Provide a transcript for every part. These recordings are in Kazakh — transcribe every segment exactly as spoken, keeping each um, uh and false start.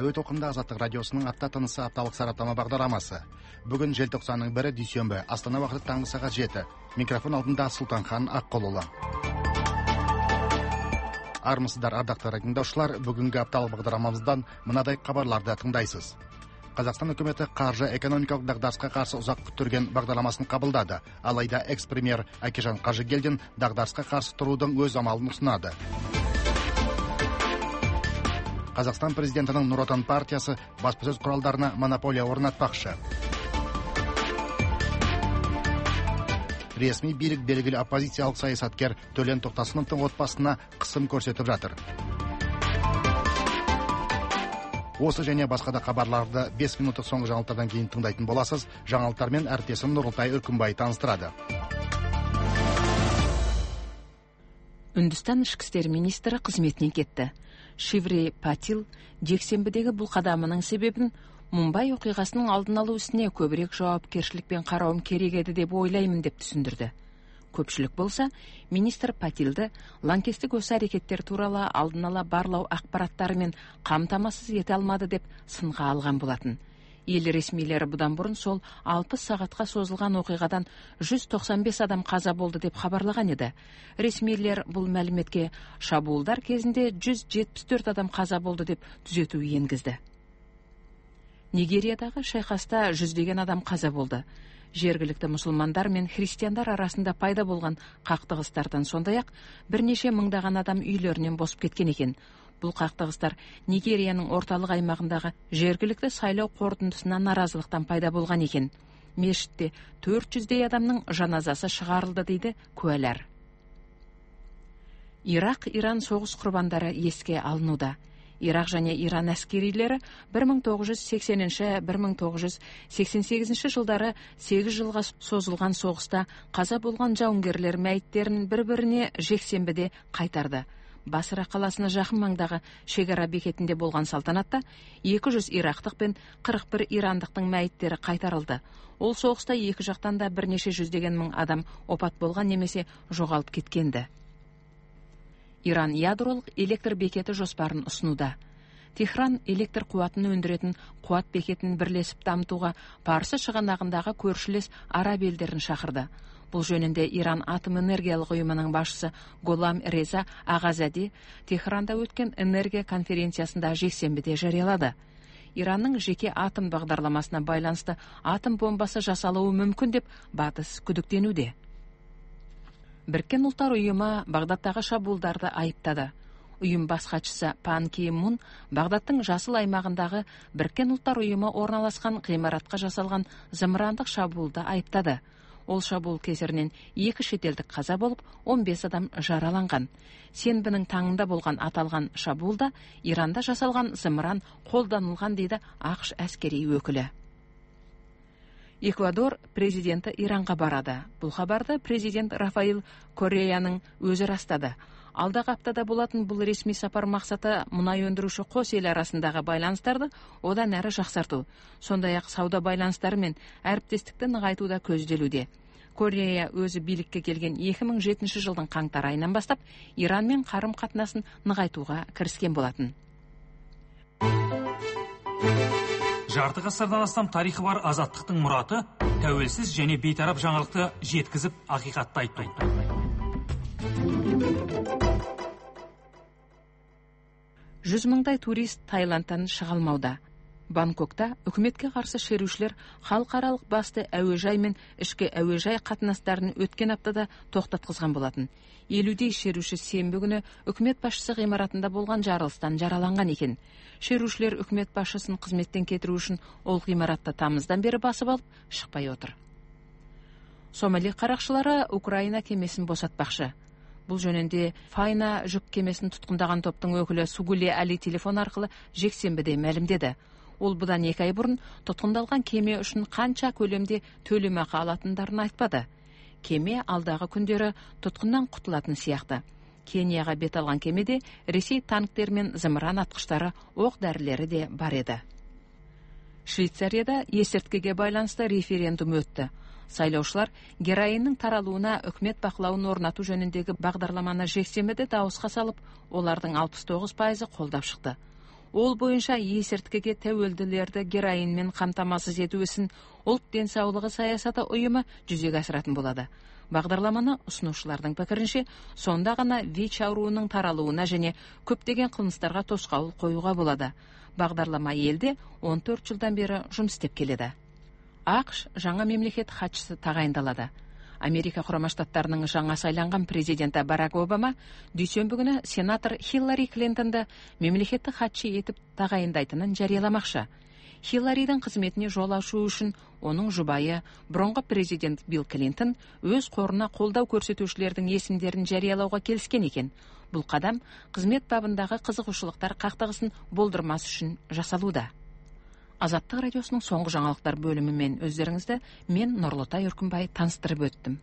әуе толқынында Азаттық радиосының апта тынысы апталық сараптама бағдарламасы. Бүгін желтоқсанның бірі дүйсенбі, Астана уақыты таңғы сағат жеті. Микрофон алдында Сұлтанхан Аққолұлы. Армысыздар, ардақты тыңдаушылар, бүгінгі апталық бағдарламамыздан мынадай хабарларды тыңдайсыз. Қазақстан үкіметі қаржы экономикалық дағдарысқа қарсы ұзақ күттірген бағдарламасын қабылдады. Алайда экс-премьер Әкежан Қажыгелдин дағдарысқа қарсы тұрудың өз амалын ұсынады. Қазақстан президентінің Нұр Отан партиясы баспасөз құралдарына монополия орнатпақшы. Ресми билік белгілі оппозициялық саясаткер Төлен Тоқтасыновтың отбасына қысым көрсетіп жатыр. Осы және басқа да хабарларды бес минуттық соңғы жаңалықтардан кейін тыңдайтын боласыз. Жаңалықтармен әріптесім Нұрылтай Үркімбай таныстырады. Үндістан ішкі істер министрі қызметінен кетті. Шиври Патил жексенбідегі бұл қадамының себебін Мумбай оқиғасының алдын алу ісіне көбірек жауапкершілікпен қарауым керек еді деп ойлаймын деп түсіндірді. Көпшілік болса, министр Патилді лаңкестік осы әрекеттер туралы алдын ала барлау ақпараттарымен қамтамасыз ете алмады деп сынға алған болатын. Ел ресмилері бұдан бұрын сол алпыс сағатқа созылған оқиғадан жүз тоқсан бес адам қаза болды деп хабарлаған еді. Ресмилер бұл мәліметке шабуылдар кезінде жүз жетпіс төрт адам қаза болды деп түзету енгізді. Нигериядағы шайқаста жүздеген адам қаза болды. Жергілікті мұсылмандар мен христиандар арасында пайда болған қақтығыстардан сондай-ақ бірнеше мыңдаған адам үйлерінен босып кеткен екен. Бұл қақтығыстар Нигерияның орталық аймағындағы жергілікті сайлау қорытындысына наразылықтан пайда болған екен. Мешітте төрт жүздей адамның жаназасы шығарылды дейді куәлар. Ирақ-Иран соғыс құрбандары еске алынуда. Ирақ және Иран әскерилері бір мың тоғыз жүз сексенінші - бір мың тоғыз жүз сексен сегізінші жылдары сегіз жылға созылған соғыста қаза болған жауынгерлер мәйіттерін бір-біріне жексенбіде қайтарды. Басра қаласына жақын маңдағы шекара бекетінде болған салтанатта екі жүз ирақтық пен қырық бір ирандықтың мәйіттері қайтарылды. Ол соғыста екі жақтан да бірнеше жүздеген мың адам опат болған немесе жоғалып кеткенді. Иран ядролық электр бекеті жоспарын ұсынуда. Техран электр қуатын өндіретін қуат бекетін бірлесіп дамытуға Парсы шығанағындағы көршілес араб елдерін шақырды. Бұл жөнінде Иран атом энергиялық ұйымының басшысы Голам Реза Ағазади Техранда өткен энергия конференциясында жексенбіде жариялады. Иранның жеке атом бағдарламасына байланысты атом бомбасы жасалуы мүмкін деп батыс күдіктенуде. Біріккен ұлттар ұйымы Бағдаттағы шабуылдарды айыптады. Ұйым бас хатшысы Пан Ки Мун Бағдаттың жасыл аймағындағы Біріккен ұлттар ұйымы орналасқан ғимаратқа жасалған зымырандық шабуылды айыптады. Ол шабуыл кесірінен екі шетелдік қаза болып, он бес адам жараланған. Сенбінің таңында болған аталған шабуылда Иранда жасалған зымыран қолданылған дейді ақш әскери өкілі. Эквадор президенті Иранға барады. Бұл хабарды президент Рафаил Кореяның өзі растады. Алдағы аптада болатын бұл ресми сапар мақсаты мұнай өндіруші қос ел арасындағы байланыстарды одан әрі жақсарту. Сондай-ақ сауда байланыстары мен әріптестікті нығайтуда көзделуде. Корея өзі билікке келген екі мың жетінші жылдың қаңтар айынан бастап Иранмен қарым-қатынасын нығайтуға кіріскен болатын. Жарты ғасырдан астам тарихы бар азаттықтың мұраты тәуелсіз және бейтарап жаңалықты жеткізіп ақиқатты айту. Жүз мыңдай турист Таиландтан шыға алмауда. Бангкокта үкіметке қарсы шерушілер халықаралық басты әуежай мен ішкі әуежай қатынастарын өткен аптада тоқтатқызған болатын. Елудей шеруші сенбі күні үкімет басшысы ғимаратында болған жарылыстан жараланған екен. Шерушілер үкімет басшысын қызметтен кетіру үшін ол ғимаратта тамыздан бері басып алып шықпай отыр. Сомали қарақшылары Украина кемесін босатпақшы. Бұл жөнінде Файна жүк кемесін тұтқындаған топтың өкілі Сугуле Али телефон арқылы жексенбіде мәлімдеді. Ол бұдан екі ай бұрын тұтқындалған кеме үшін қанша көлемде төлемақы алатындарын айтпады. Кеме алдағы күндері тұтқыннан құтылатын сияқты. Кенияға бет алған кемеде Ресей танктер мен зымыран атқыштары, оқ дәрілері де бар еді. Швейцарияда есірткіге байланысты референдум өтті. Сайлаушылар героиннің таралуына үкімет бақылауын орнату жөніндегі бағдарламаны жексенбіде дауысқа салып, олардың алпыс тоғыз пайызы қолдап шықты. Ол бойынша есірткіге тәуелділерді героинмен қамтамасыз ету ісін ұлт денсаулығы саясаты ұйымы жүзеге асыратын болады. Бағдарламаны ұсынушылардың пікірінше, сонда ғана ВИЧ ауруының таралуына және көптеген қылмыстарға тосқауыл қоюға болады. Бағдарлама елде он төрт жылдан бері жұмыс істеп келеді. ақш жаңа мемлекет хатшысы тағайындалады. Америка құрама штаттарының жаңа сайланған президенті Барак Обама дүйсенбі күні сенатор Хиллари Клинтонды мемлекеттік хатшы етіп тағайындайтынын жарияламақшы. Хилларидің қызметіне жол ашу үшін оның жұбайы, бұрынғы президент Билл Клинтон өз қорына қолдау көрсетушілердің есімдерін жариялауға келіскен екен. Бұл қадам қызмет бабындағы қызығушылықтар қақтығысын болдырмас үшін жасалуда. Азаттық радиосының соңғы жаңалықтар бөлімімен өздеріңізді мен Нұрлытай Үркімбай таныстырып өттім.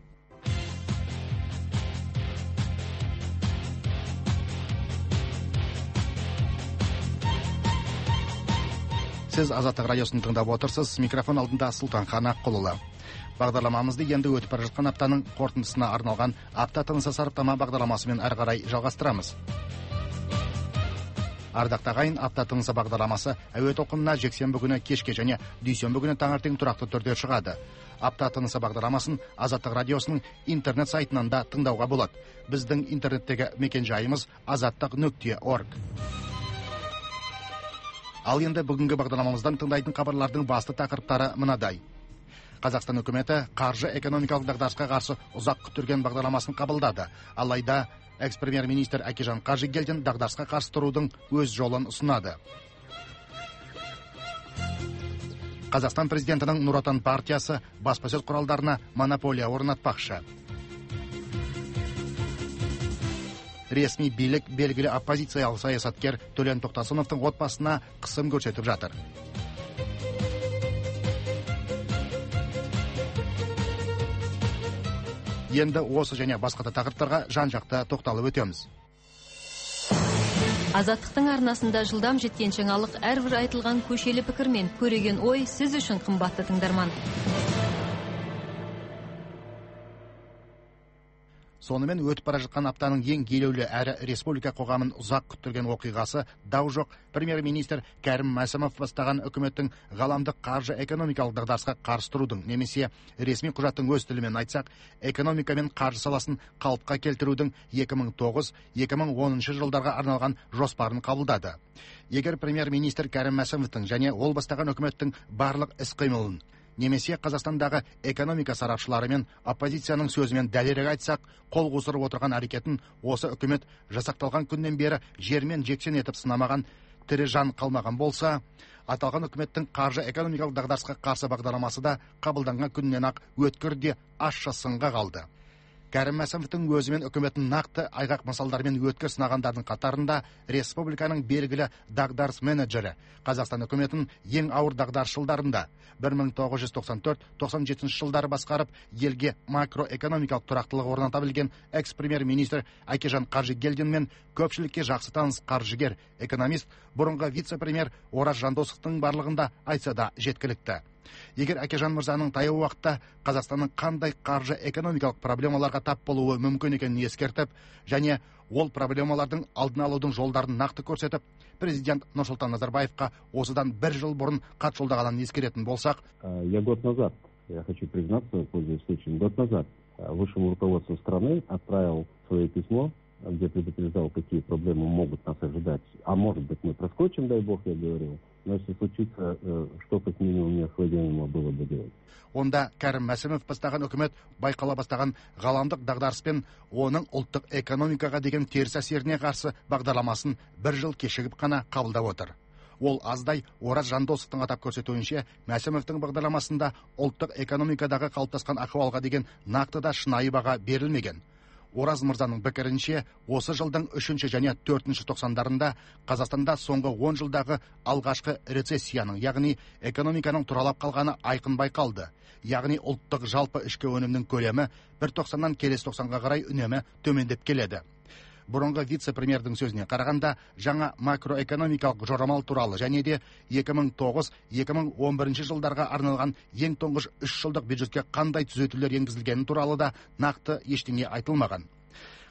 Сіз Азаттық радиосын тыңдап отырсыз, микрофон алдында Сұлтанхан Аққұлұлы. Бағдарламамызды енді өтіп бара жатқан аптаның қорытындысына арналған апта тынысы сараптама бағдарламасымен әрі қарай жалғастырамыз. Ардақ ағайын, апта тынысы бағдарламасы әуе толқынына жексенбі күні кешке және дүйсенбі күні таңертең тұрақты түрде шығады. Апта тынысы бағдарламасын Азаттық радиосының интернет сайтынан да тыңдауға болады. Біздің интернеттегі мекенжайымыз азаттық нүкте орг. Ал енді бүгінгі бағдарламамыздан тыңдайтын хабарлардың басты тақырыптары мынадай. Қазақстан үкіметі қаржы экономикалық дағдарысқа қарсы ұзақ күттірген бағдарламасын қабылдады. Алайда экс-премьер-министр Әкежан Қажыгелдин дағдарысқа қарсы тұрудың өз жолын ұсынады. Қазақстан президентінің Нұр Отан партиясы баспасөз құралдарына монополия орнатпақшы. Ресми билік белгілі оппозициялық саясаткер Төлен Тоқтасыновтың отбасына қысым көрсетіп жатыр. Енді осы және басқа да тақырыптарға жан-жақты тоқталып өтеміз. Азаттықтың арнасында жылдам жеткен жаңалық әрбір айтылған көшелі пікір мен көреген ой сіз үшін қымбатты тыңдарман. Сонымен өтіп бара жатқан аптаның ең елеулі әрі республика қоғамын ұзақ күттірген оқиғасы дау жоқ. Премьер-министр Кәрім Мәсімов бастаған үкіметтің ғаламдық қаржы экономикалық дағдарысқа қарсы тұрудың, немесе ресми құжаттың өз тілімен айтсақ, экономика мен қаржы саласын қалыпқа келтірудің екі мың тоғыз - екі мың оныншы жылдарға арналған жоспарын қабылдады. Егер премьер-министр Кәрім Мәсімовтың және ол бастаған үкіметтің барлық іс-қимылын немесе Қазақстандағы экономика сарапшылары мен оппозицияның сөзімен дәлірек айтсақ, қол қусырып отырған әрекетін осы үкімет жасақталған күннен бері жермен жексен етіп сынамаған, тірі жан қалмаған болса, аталған үкіметтің қаржы экономикалық дағдарысқа қарсы бағдарламасы да қабылданған күннен ақ өткір де ащы сынға қалды. Кәрім Мәсімовтің өзі мен үкіметін нақты айғақ мысалдармен өткір сынағандардың қатарында республиканың белгілі дағдарыс менеджері, Қазақстан үкіметін ең ауыр дағдарыс жылдарында бір мың тоғыз жүз тоқсан төрт - тоқсан жетінші жылдары басқарып, елге макроэкономикалық тұрақтылық орната білген экс-премьер-министр Әкежан Қажыгелдин мен көпшілікке жақсы таныс қаржыгер, экономист, бұрынғы вице-премьер Ораз Жандосовтың барлығында айтса да жеткілікті. Егер Әкежан мырзаның таяу уақытта Қазақстанның қандай қаржы экономикалық проблемаларға тап болуы мүмкін екенін ескертіп, және ол проблемалардың алдын алудың жолдарын нақты көрсетіп, президент Нұрсұлтан Назарбаевқа осыдан бір жыл бұрын хат жолдағанын ескеретін болсақ, я год назад, я хочу признаться, пользуясь случаем, год назад высшему руководству страны отправил свое письмо, где предупреждал, какие проблемы могут нас ожидать. А может быть, мы проскочим, дай бог, я говорил. Но если случится, что как минимум необходимо было бы делать. Онда Кәрім Мәсімов бастаған үкімет байқала бастаған ғаламдық дағдарыс пен оның ұлттық экономикаға деген теріс әсеріне қарсы бағдарламасын бір жыл кешігіп қана қабылдап отыр. Ол аздай Ораз Жандосовтың атап көрсетуінше, Мәсімовтің бағдарламасында ұлттық экономикадағы қалыптасқан ахуалға деген нақты да шынайы баға берілмеген. Ораз мырзаның пікірінше, осы жылдың үшінші және төртінші тоқсандарында Қазақстанда соңғы он жылдағы алғашқы рецессияның, яғни экономиканың тұралап қалғаны айқын байқалды. Яғни ұлттық жалпы ішкі өнімнің көлемі бір тоқсаннан келесі тоқсанға қарай үнемі төмендеп келеді. Бұрынғы вице-премьердің сөзіне қарағанда, жаңа макроэкономикалық жорамал туралы және де екі мың тоғыз - екі мың он бірінші жылдарға арналған ең тұңғыш үш жылдық бюджетке қандай түзетулер енгізілгені туралы да нақты ештеңе айтылмаған.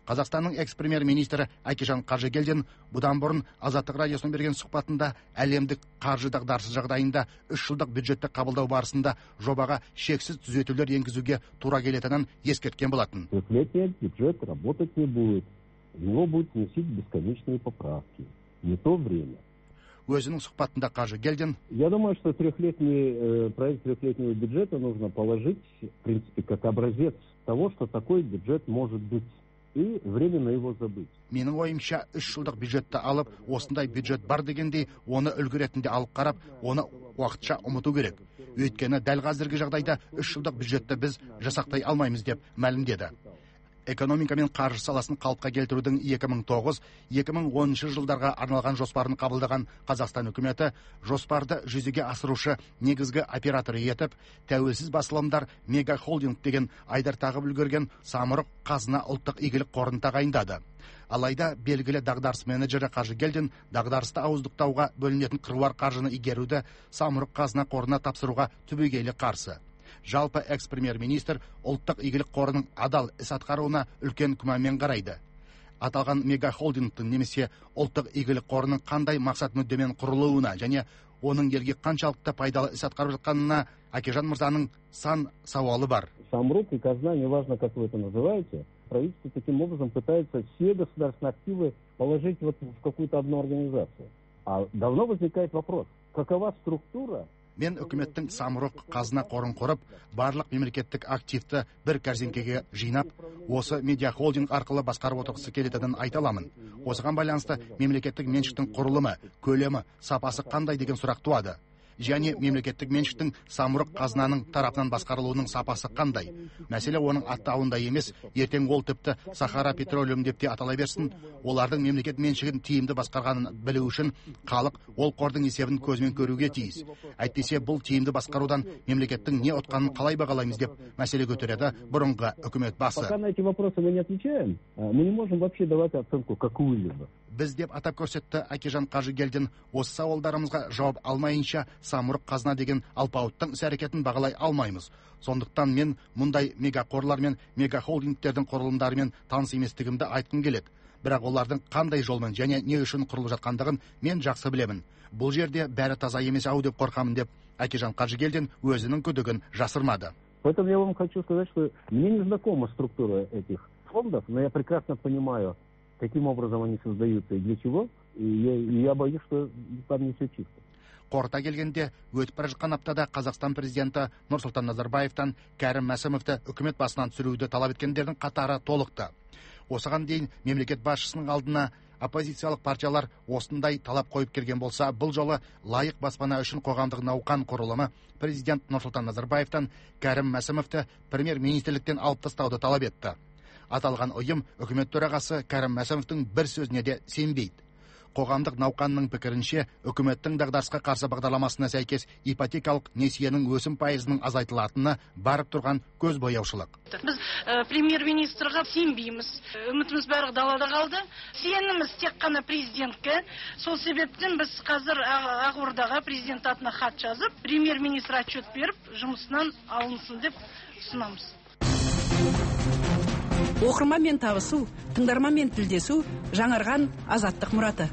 Қазақстанның экс-премьер-министрі Акижан Қажыгелдин бұдан бұрын Азаттық радиосына берген сұхбатында әлемдік қаржы дағдарысы жағдайында үш жылдық бюджетті қабылдау барысында жобаға шексіз түзетулер енгізуге тура келетінін ескерткен болатын. Трехлетний бюджет работать не будет. В него будут вносить бесконечные поправки. Не то время. Өзінің сұхбатында Қажыгелдин: Я думаю, что трехлетний э, проект трехлетнего бюджета нужно положить, в принципе, как образец того, что такой бюджет может быть, и временно его забыть. Менің ойымша, үш жылдық бюджетті алып, осындай бюджет бар дегендей, оны үлгі ретінде алып қарап, оны уақытша ұмыту керек. Өйткені дәл қазіргі жағдайда үш жылдық бюджетті біз жасақтай алмаймыз деп мәлімдеді. Экономика мен қаржы саласын қалыпқа келтірудің екі мың тоғыз - екі мың оныншы жылдарға арналған жоспарын қабылдаған Қазақстан үкіметі жоспарды жүзеге асырушы негізгі операторы етіп, тәуелсіз басылымдар мегахолдинг деген айдар тағып үлгерген Самұрық Қазына ұлттық игілік қорын тағайындады. Алайда белгілі дағдарыс менеджері Қажыгелдин дағдарысты ауыздықтауға бөлінетін қыруар қаржыны игеруді Самұрық Қазына қорына тапсыруға түбегейлі қарсы. Жалпы экс-премьер-министр ұлттық игілік қорының адал іс атқаруына үлкен күмәнмен қарайды. Аталған мегахолдингтің немесе ұлттық игілік қорының қандай мақсат мүддемен құрылуына және оның елге қаншалықты пайдалы іс атқарып жатқанына Акижан мырзаның сан сауалы бар. Самұрық и казна, неважно, как вы это называете, правительство таким образом пытается все государственные активы положить вот в какую-то одну организацию. А давно возникает вопрос, какова структура? Мен үкіметтің Самұрық Қазына қорын құрып, барлық мемлекеттік активті бір кәрзеңкеге жинап, осы медиахолдинг арқылы басқарып отырғысы келетінін айта аламын. Осыған байланысты мемлекеттік меншіктің құрылымы, көлемі, сапасы қандай деген сұрақ туады. Және мемлекеттік меншіктің Самұрық Қазынаның тарапынан басқарылуының сапасы қандай? Мәселе оның аттауында емес, ертең ол тіпті Сахара Петролиум деп те атала берсін, олардың мемлекет меншігін тиімді басқарғанын білу үшін халық ол қордың есебін көзмен көруге тиіс. Әйтпесе бұл тиімді басқарудан мемлекеттің не ұтқанын қалай бағалаймыз деп мәселе көтереді бұрынғы үкімет басы. Пока на эти вопросы мы не отвечаем, мы не можем вообще давать оценку какую-либо. Біз деп атап көрсетті Акижан Қажыгелдин, осы сауалдарымызға жауап алмайынша Самұрық Қазына деген алпауыттың іс-әрекетін бағалай алмаймыз. Сондықтан мен мұндай мегақорлар мен мегахолдингтердің құрылымдарымен таныс еместігімді айтқым келеді. Бірақ олардың қандай жолмен және не үшін құрылып жатқандығын мен жақсы білемін. Бұл жерде бәрі таза емес ау деп қорқамын деп Акижан Қажыгелдин өзінің күдігін жасырмады. Поэтому я вам хочу сказать, что мне не знакома структура этих фондов, но я прекрасно понимаю, каким образом они создаются и для чего, и я, и я боюсь, что там не все чисто. Қорыта келгенде, өтіп бара жатқан аптада Қазақстан президенті Нұрсұлтан Назарбаевтан Кәрім Мәсімовті үкімет басынан түсіруді талап еткендердің қатары толықты. Осыған дейін мемлекет басшысының алдына оппозициялық партиялар осындай талап қойып келген болса, бұл жолы лайық баспана үшін қоғамдық науқан құрылымы президент Нұрсұлтан Назарбаевтан Кәрім Мәсімовті премьер-министрліктен алып тастауды талап етті. Аталған ұйым үкімет төрағасы Кәрім Мәсімовтің бір сөзіне де сенбейді. Қоғамдық науқанның пікірінше, үкіметтің дағдарысқа қарсы бағдарламасына сәйкес ипотекалық несиенің өсім пайызының азайтылатыны барып тұрған көз бояушылық. Біз премьер-министрға сенбейміз. Үмітіміз бәрі далада қалды. Сеніміз тек қана президентке. Сол себептен біз қазір Ақордаға президент атына хат жазып, премьер-министр отчет беріп, жұмысынан алынсын деп ұсынамыз. Оқырманмен табысу, тыңдарманмен тілдесу, жаңарған азаттық мұраты.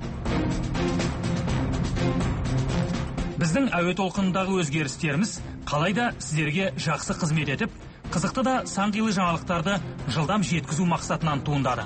Біздің әуе толқынындағы өзгерістеріміз қалайда сіздерге жақсы қызмет етіп, қызықты да сан-қилы жаңалықтарды жылдам жеткізу мақсатынан туындады.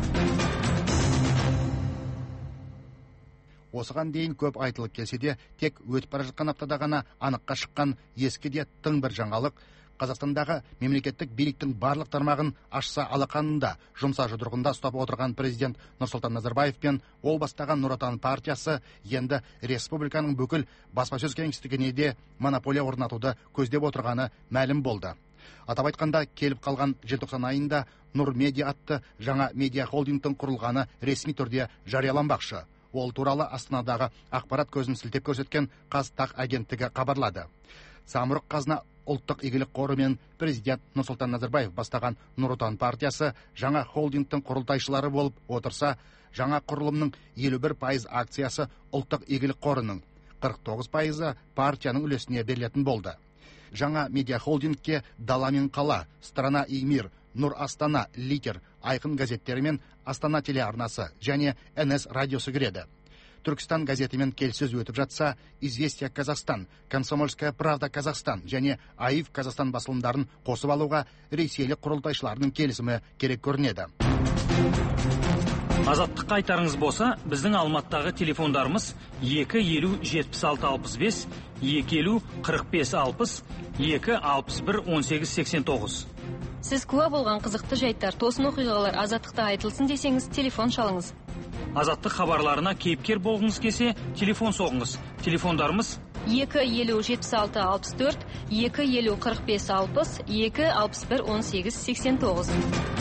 Осыған дейін көп айтылып келсе де, тек өтіп бара жатқан аптада ғана аныққа шыққан ескі де тың бір жаңалық Қазақстандағы мемлекеттік биліктің барлық тармағын ашса алақанында жұмса жұдырығында ұстап отырған президент Нұрсұлтан Назарбаев пен ол бастаған Нұр Отан партиясы енді республиканың бүкіл баспасөз кеңістігіне де монополия орнатуды көздеп отырғаны мәлім болды. Атап айтқанда, келіп қалған желтоқсан айында Нұр Медиа атты жаңа медиа холдингтің құрылғаны ресми түрде жарияланбақшы. Ол туралы Астанадағы ақпарат көзін сілтеп көрсеткен Қазтақ агенттігі хабарлады. Самұрық Қазына ұлттық игілік қоры мен президент Нұрсұлтан Назарбаев бастаған Нұр Отан партиясы жаңа холдингтің құрылтайшылары болып отырса, жаңа құрылымның елу бір пайыз акциясы ұлттық игілік қорының, қырық тоғыз пайызы партияның үлесіне берілетін болды. Жаңа медиа холдингке Дала мен қала, Страна и мир, Нұр Астана, Литер, Айқын газеттері мен Астана телеарнасы және эн эс радиосы кіреді. Түркістан газетімен келіссөз өтіп жатса, Известия Казахстан, Комсомольская правда Казахстан және АИФ Казахстан басылымдарын қосып алуға ресейлік құрылтайшыларының келісімі керек көрінеді. Азаттыққа айтарыңыз болса, біздің Алматыдағы телефондарымыз екі елу жетпіс алты алпыс бес, екі елу қырық бес алпыс, екі алпыс бір он сегіз сексен тоғыз. Сіз куә болған қызықты жайттар, тосын оқиғалар Азаттықта айтылсын десеңіз, телефон шалыңыз. Азаттық хабарларына кейіпкер болғыңыз келсе, телефон соғыңыз. Телефондарымыз екі елу жетпіс алты алпыс төрт, екі елу қырық бес алпыс, екі алпыс бір он сегіз сексен тоғыз.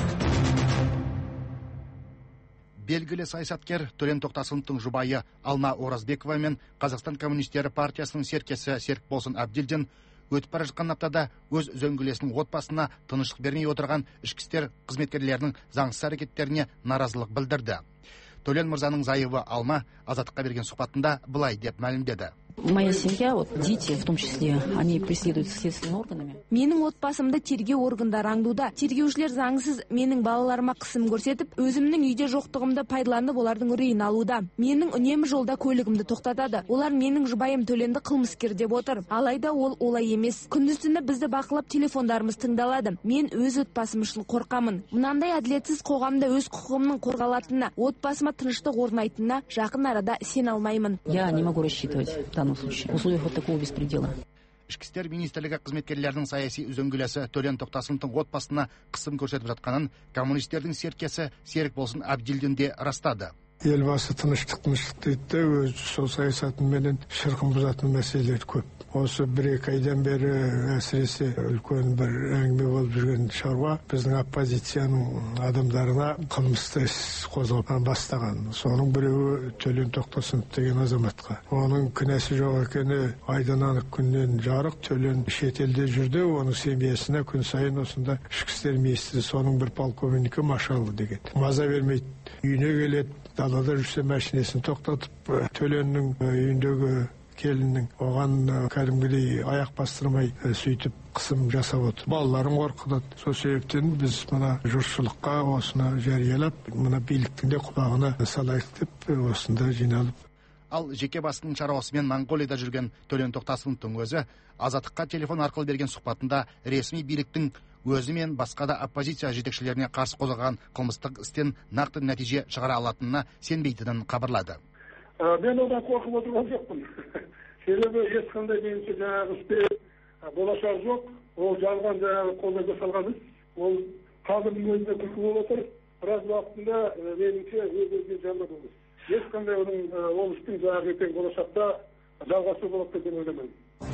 Белгілі саясаткер Төлен Тоқтасыновтың жұбайы Алма Оразбекова мен Қазақстан коммунистері партиясының серкесі Серікболсын Әбділдин өтіп бара жатқан аптада өз үзеңгілесінің отбасына тыныштық бермей отырған ішкі істер қызметкерлерінің заңсыз әрекеттеріне наразылық білдірді. Төлен мырзаның зайыбы Алма Азаттыққа берген сұхбатында былай деп мәлімдеді. Моя семья, вот дети, в том числе, они преследуются следственными органами. Менің отбасымды тергеу органдары аңдуда. Тергеушілер заңсыз менің балаларыма қысым көрсетіп, өзімнің үйде жоқтығымды пайдаланып, олардың үрейін алуда. Менің үнемі жолда көлігімді тоқтатады. Олар менің жұбайым Төленді қылмыскер деп отыр. Алайда ол олай емес. Күндіз-түні бізді бақылап, телефондарымыз тыңдалады. Мен өз отбасым үшін қорқамын. Мынандай әділетсіз қоғамда өз құқығымның қорғалатынына, отбасыма тыныштық орнайтынына жақын арада сен алмаймын. Я не могу рассчитывать в данном случае. В условиях вот такого беспредела. Ішкі істер министрлігі қызметкерлерінің саяси үзеңгілесі Төлен Тоқтасыновтың отбасына қысым көрсетіп жатқанын коммунистердің серкесі Серікболсын Әбділдин де растады. Елбасы тыныштық тыныштық дейді, өз сол саясатыменен шырқын бұзатын мәселелер көп. Осы бір-екі айдан бері әсіресе үлкен бір әңгіме болып жүрген шаруа біздің оппозицияның адамдарына қылмысты іс қозғап бастаған. Соның біреуі Төлен Тоқтасынов деген азаматқа. Оның кінәсі жоқ екені айдан анық күннен жарық. Төлен шетелде жүрді, оның семьясына күн сайын осында ішкі істер министрі соның бір полковнигі Машалов деген. Маза бермейді. Үйіне келеді, далада жүрсе машинесін тоқтатып, Төленнің үйіндегі келіннің оған кәдімгідей аяқ бастырмай сөйтіп қысым жасап отыр. Балаларын қорқытады. Сол себептен біз мына жұртшылыққа осыны жариялап, мына биліктің де құлағына салайық деп осында жиналып. Ал жеке басының шаруасымен Монғолияда жүрген Төлен Тоқтасыновтың өзі Азаттыққа телефон арқылы берген сұхбатында ресми биліктің өзі мен басқа да оппозиция жетекшілеріне қарсы қозғаған қылмыстық істен нақты нәтиже шығара алатынына сенбейтінін хабарлады. Мен одан қорқып отырған жоқпын. Себебі ешқандай меніңше жаңағы істе болашақ жоқ. Ол жалған жаңағы қолдан жасалған іс. Ол қазірдің өзінде күлкі болып отыр. Біраз уақытында меніңше өз-өзіне жалған ол іс. Ешқандай оның ол істің жаңағы ертең болашақта жалғасы болады деп ойламаймын.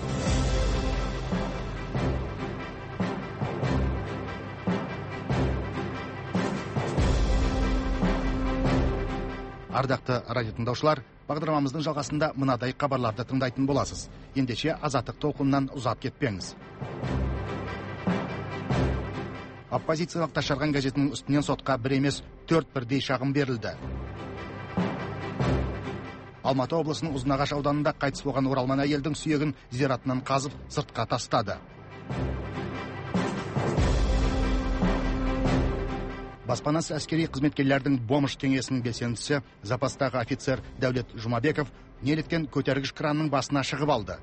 Ардақты радио тыңдаушылар, бағдарламамыздың жалғасында мынадай хабарларды тыңдайтын боласыз. Ендеше азаттық толқынынан ұзап кетпеңіз. Оппозициялық Ташарған газетінің үстінен сотқа бір емес төрт бірдей шағым берілді. Алматы облысының Ұзынағаш ауданында қайтыс болған оралман әйелдің сүйегін зиратынан қазып сыртқа тастады. Баспанасы әскери қызметкерлердің бомж кеңесінің белсендісі запастағы офицер Дәулет Жұмабеков неліктен көтергіш кранның басына шығып алды.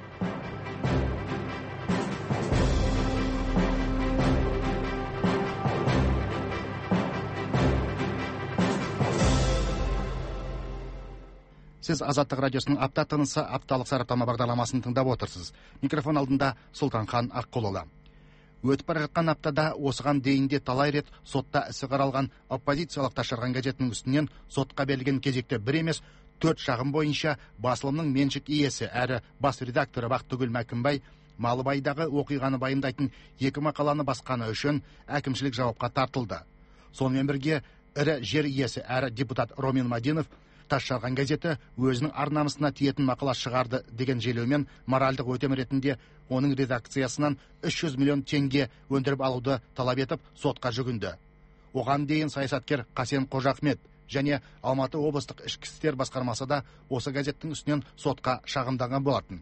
Сіз Азаттық радиосының апта тынысы апталық сараптама бағдарламасын тыңдап отырсыз. Микрофон алдында Сұлтанхан Аққұлұлы. Өтіп бара жатқан аптада осыған дейінде талай рет сотта ісі қаралған оппозициялық Ташарған газетінің үстінен сотқа берілген кезекте бір емес төрт шағым бойынша басылымның меншік иесі әрі бас редакторы Бақтыгүл Мәкімбай Малыбайдағы оқиғаны баяндайтын екі мақаланы басқаны үшін әкімшілік жауапқа тартылды. Сонымен бірге ірі жер иесі әрі депутат Ромин Мадинов Ташарған газеті өзінің ар-намысына тиетін мақала шығарды деген желеумен моральдық өтем ретінде оның редакциясынан үш жүз миллион теңге өндіріп алуды талап етіп сотқа жүгінді. Оған дейін саясаткер Қасен Қожахмет және Алматы облыстық ішкі істер басқармасы да осы газеттің үстінен сотқа шағымданған болатын.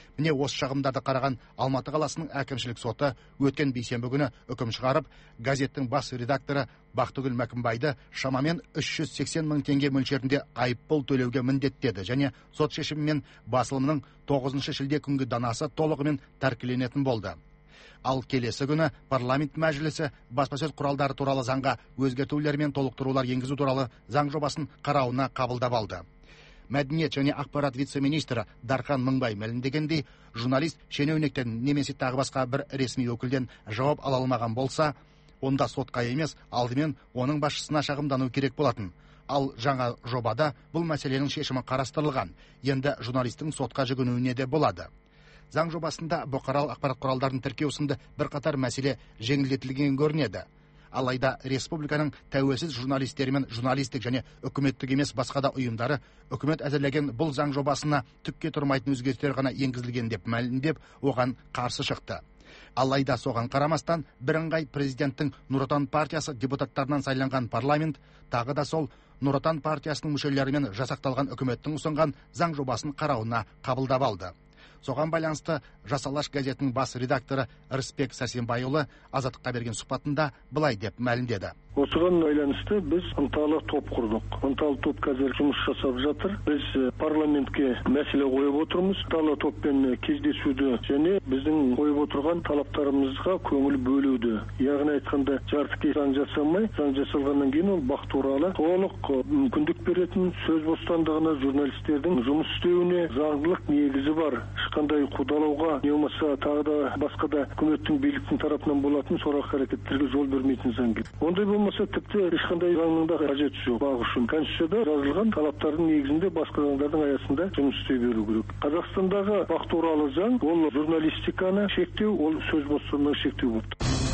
Міне осы шағымдарды қараған Алматы қаласының әкімшілік соты өткен бейсенбі күні үкім шығарып, газеттің бас редакторы Бақтыгүл Мәкімбайды шамамен үш жүз сексен мың теңге мөлшерінде айыппұл төлеуге міндеттеді және сот шешімімен басылымның тоғызыншы шілде күнгі данасы толығымен тәркіленетін болды. Ал келесі күні парламент мәжілісі баспасөз құралдары туралы заңға өзгертулер мен толықтырулар енгізу туралы заң жобасын қарауына қабылдап алды. Мәдениет және ақпарат вице-министрі Дархан Мыңбай мәлімдегендей, журналист шенеуніктен немесе тағы басқа бір ресми өкілден жауап ала алмаған болса, онда сотқа емес, алдымен оның басшысына шағымдану керек болатын. Ал жаңа жобада бұл мәселенің шешімі қарастырылған. Енді журналистің сотқа жүгінуіне де болады. Заң жобасында бұқаралық ақпарат құралдарын тіркеу сынды бірқатар мәселе жеңілдетілген көрінеді. Алайда республиканың тәуелсіз журналистері мен журналистік және үкіметтік емес басқа да ұйымдары үкімет әзірлеген бұл заң жобасына түкке тұрмайтын өзгерістер ғана енгізілген деп мәлімдеп, оған қарсы шықты. Алайда соған қарамастан бірыңғай президенттің Нұр Отан партиясы депутаттарынан сайланған парламент тағы да сол Нұр Отан партиясының мүшелерімен жасақталған үкіметтің ұсынған заң жобасын қарауына қабылдап алды. Соған байланысты Жас Алаш газетінің бас редакторы Рысбек Сәрсенбайұлы Азаттыққа берген сұхбатында былай деп мәлімдеді. Осыған байланысты біз ынталы топ құрдық. Ынталы топ қазір жұмыс жасап жатыр. Біз парламентке мәселе қойып отырмыз. Ынталы топпен кездесуді және біздің қойып отырған талаптарымызға көңіл бөлуді. Яғни айтқанда жартыкеш заң жасамай, заң жасалғаннан кейін ол бақ туралы толық мүмкіндік беретін, сөз бостандығына, журналистердің жұмыс істеуіне заңдылық негізі бар. Ешқандай қудалауға, не болмаса тағы да басқа да үкіметтің биліктің тарапынан болатын сорақы әрекеттерге жол бермейтін заң керек. Ондай болмаса тіпті ешқандай заңның да қажеті жоқ. Бақ үшін конституцияда жазылған талаптардың негізінде басқа заңдардың аясында жұмыс істей беру керек. Қазақстандағы бақ туралы заң ол журналистиканы шектеу, ол сөз бостандығын шектеу болды.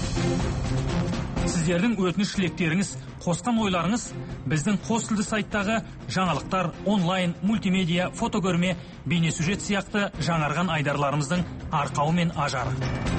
Сіздердің өтініш тілектеріңіз, қосқан ойларыңыз біздің қос тілді сайттағы жаңалықтар, онлайн, мультимедиа, фотокөрме, бейнесюжет сияқты жаңарған айдарларымыздың арқауы мен ажары.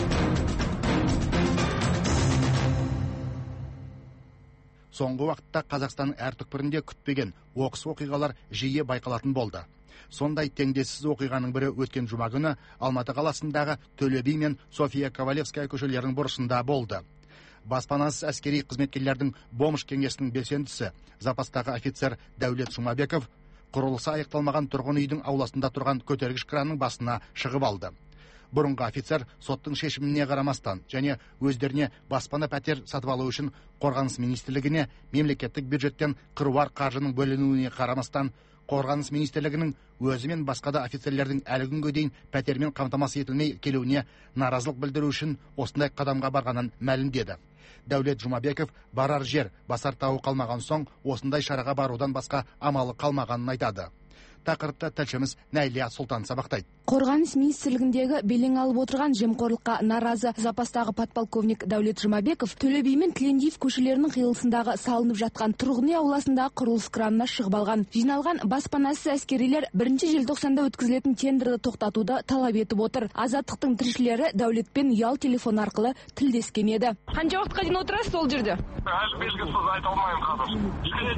Соңғы уақытта Қазақстанның әр түкпірінде күтпеген оқыс оқиғалар жиі байқалатын болды. Сондай теңдессіз оқиғаның бірі өткен жұма күні Алматы қаласындағы Төле би мен София Ковалевская көшелерінің бұрышында болды. Баспанасыз әскери қызметкерлердің бомж кеңесінің белсендісі, запастағы офицер Дәулет Жұмабеков құрылысы аяқталмаған тұрғын үйдің ауласында тұрған көтергіш кранның басына шығып алды. Бұрынғы офицер соттың шешіміне қарамастан және өздеріне баспана пәтер сатып алу үшін Қорғаныс министрлігіне мемлекеттік бюджеттен қыруар қаржының бөлінуіне қарамастан Қорғаныс министрлігінің өзі мен басқа да офицерлердің әлі күнге дейін пәтермен қамтамасыз етілмей келуіне наразылық білдіру үшін осындай қадамға барғанын мәлімдеді. Дәулет Жұмабеков барар жер басар тауы қалмаған соң осындай шараға барудан басқа амалы қалмағанын айтады. Тақырыпты тілшіміз Нәйлия Сұлтан сабақтайды. Қорғаныс министрлігіндегі белең алып отырған жемқорлыққа наразы запастағы подполковник Дәулет Жұмабеков Төле би мен Тілендиев көшелерінің қиылысындағы салынып жатқан тұрғын үй ауласындағы құрылыс кранына шығып алған. Жиналған баспанасыз әскерилер бірінші желтоқсанда өткізілетін тендерді тоқтатуды талап етіп отыр. Азаттықтың тілшілері Дәулетпен ұялы телефон арқылы тілдескен еді. Қанша уақытқа дейін отырасыз сол жерде? Әлі белгісіз айта алмаймын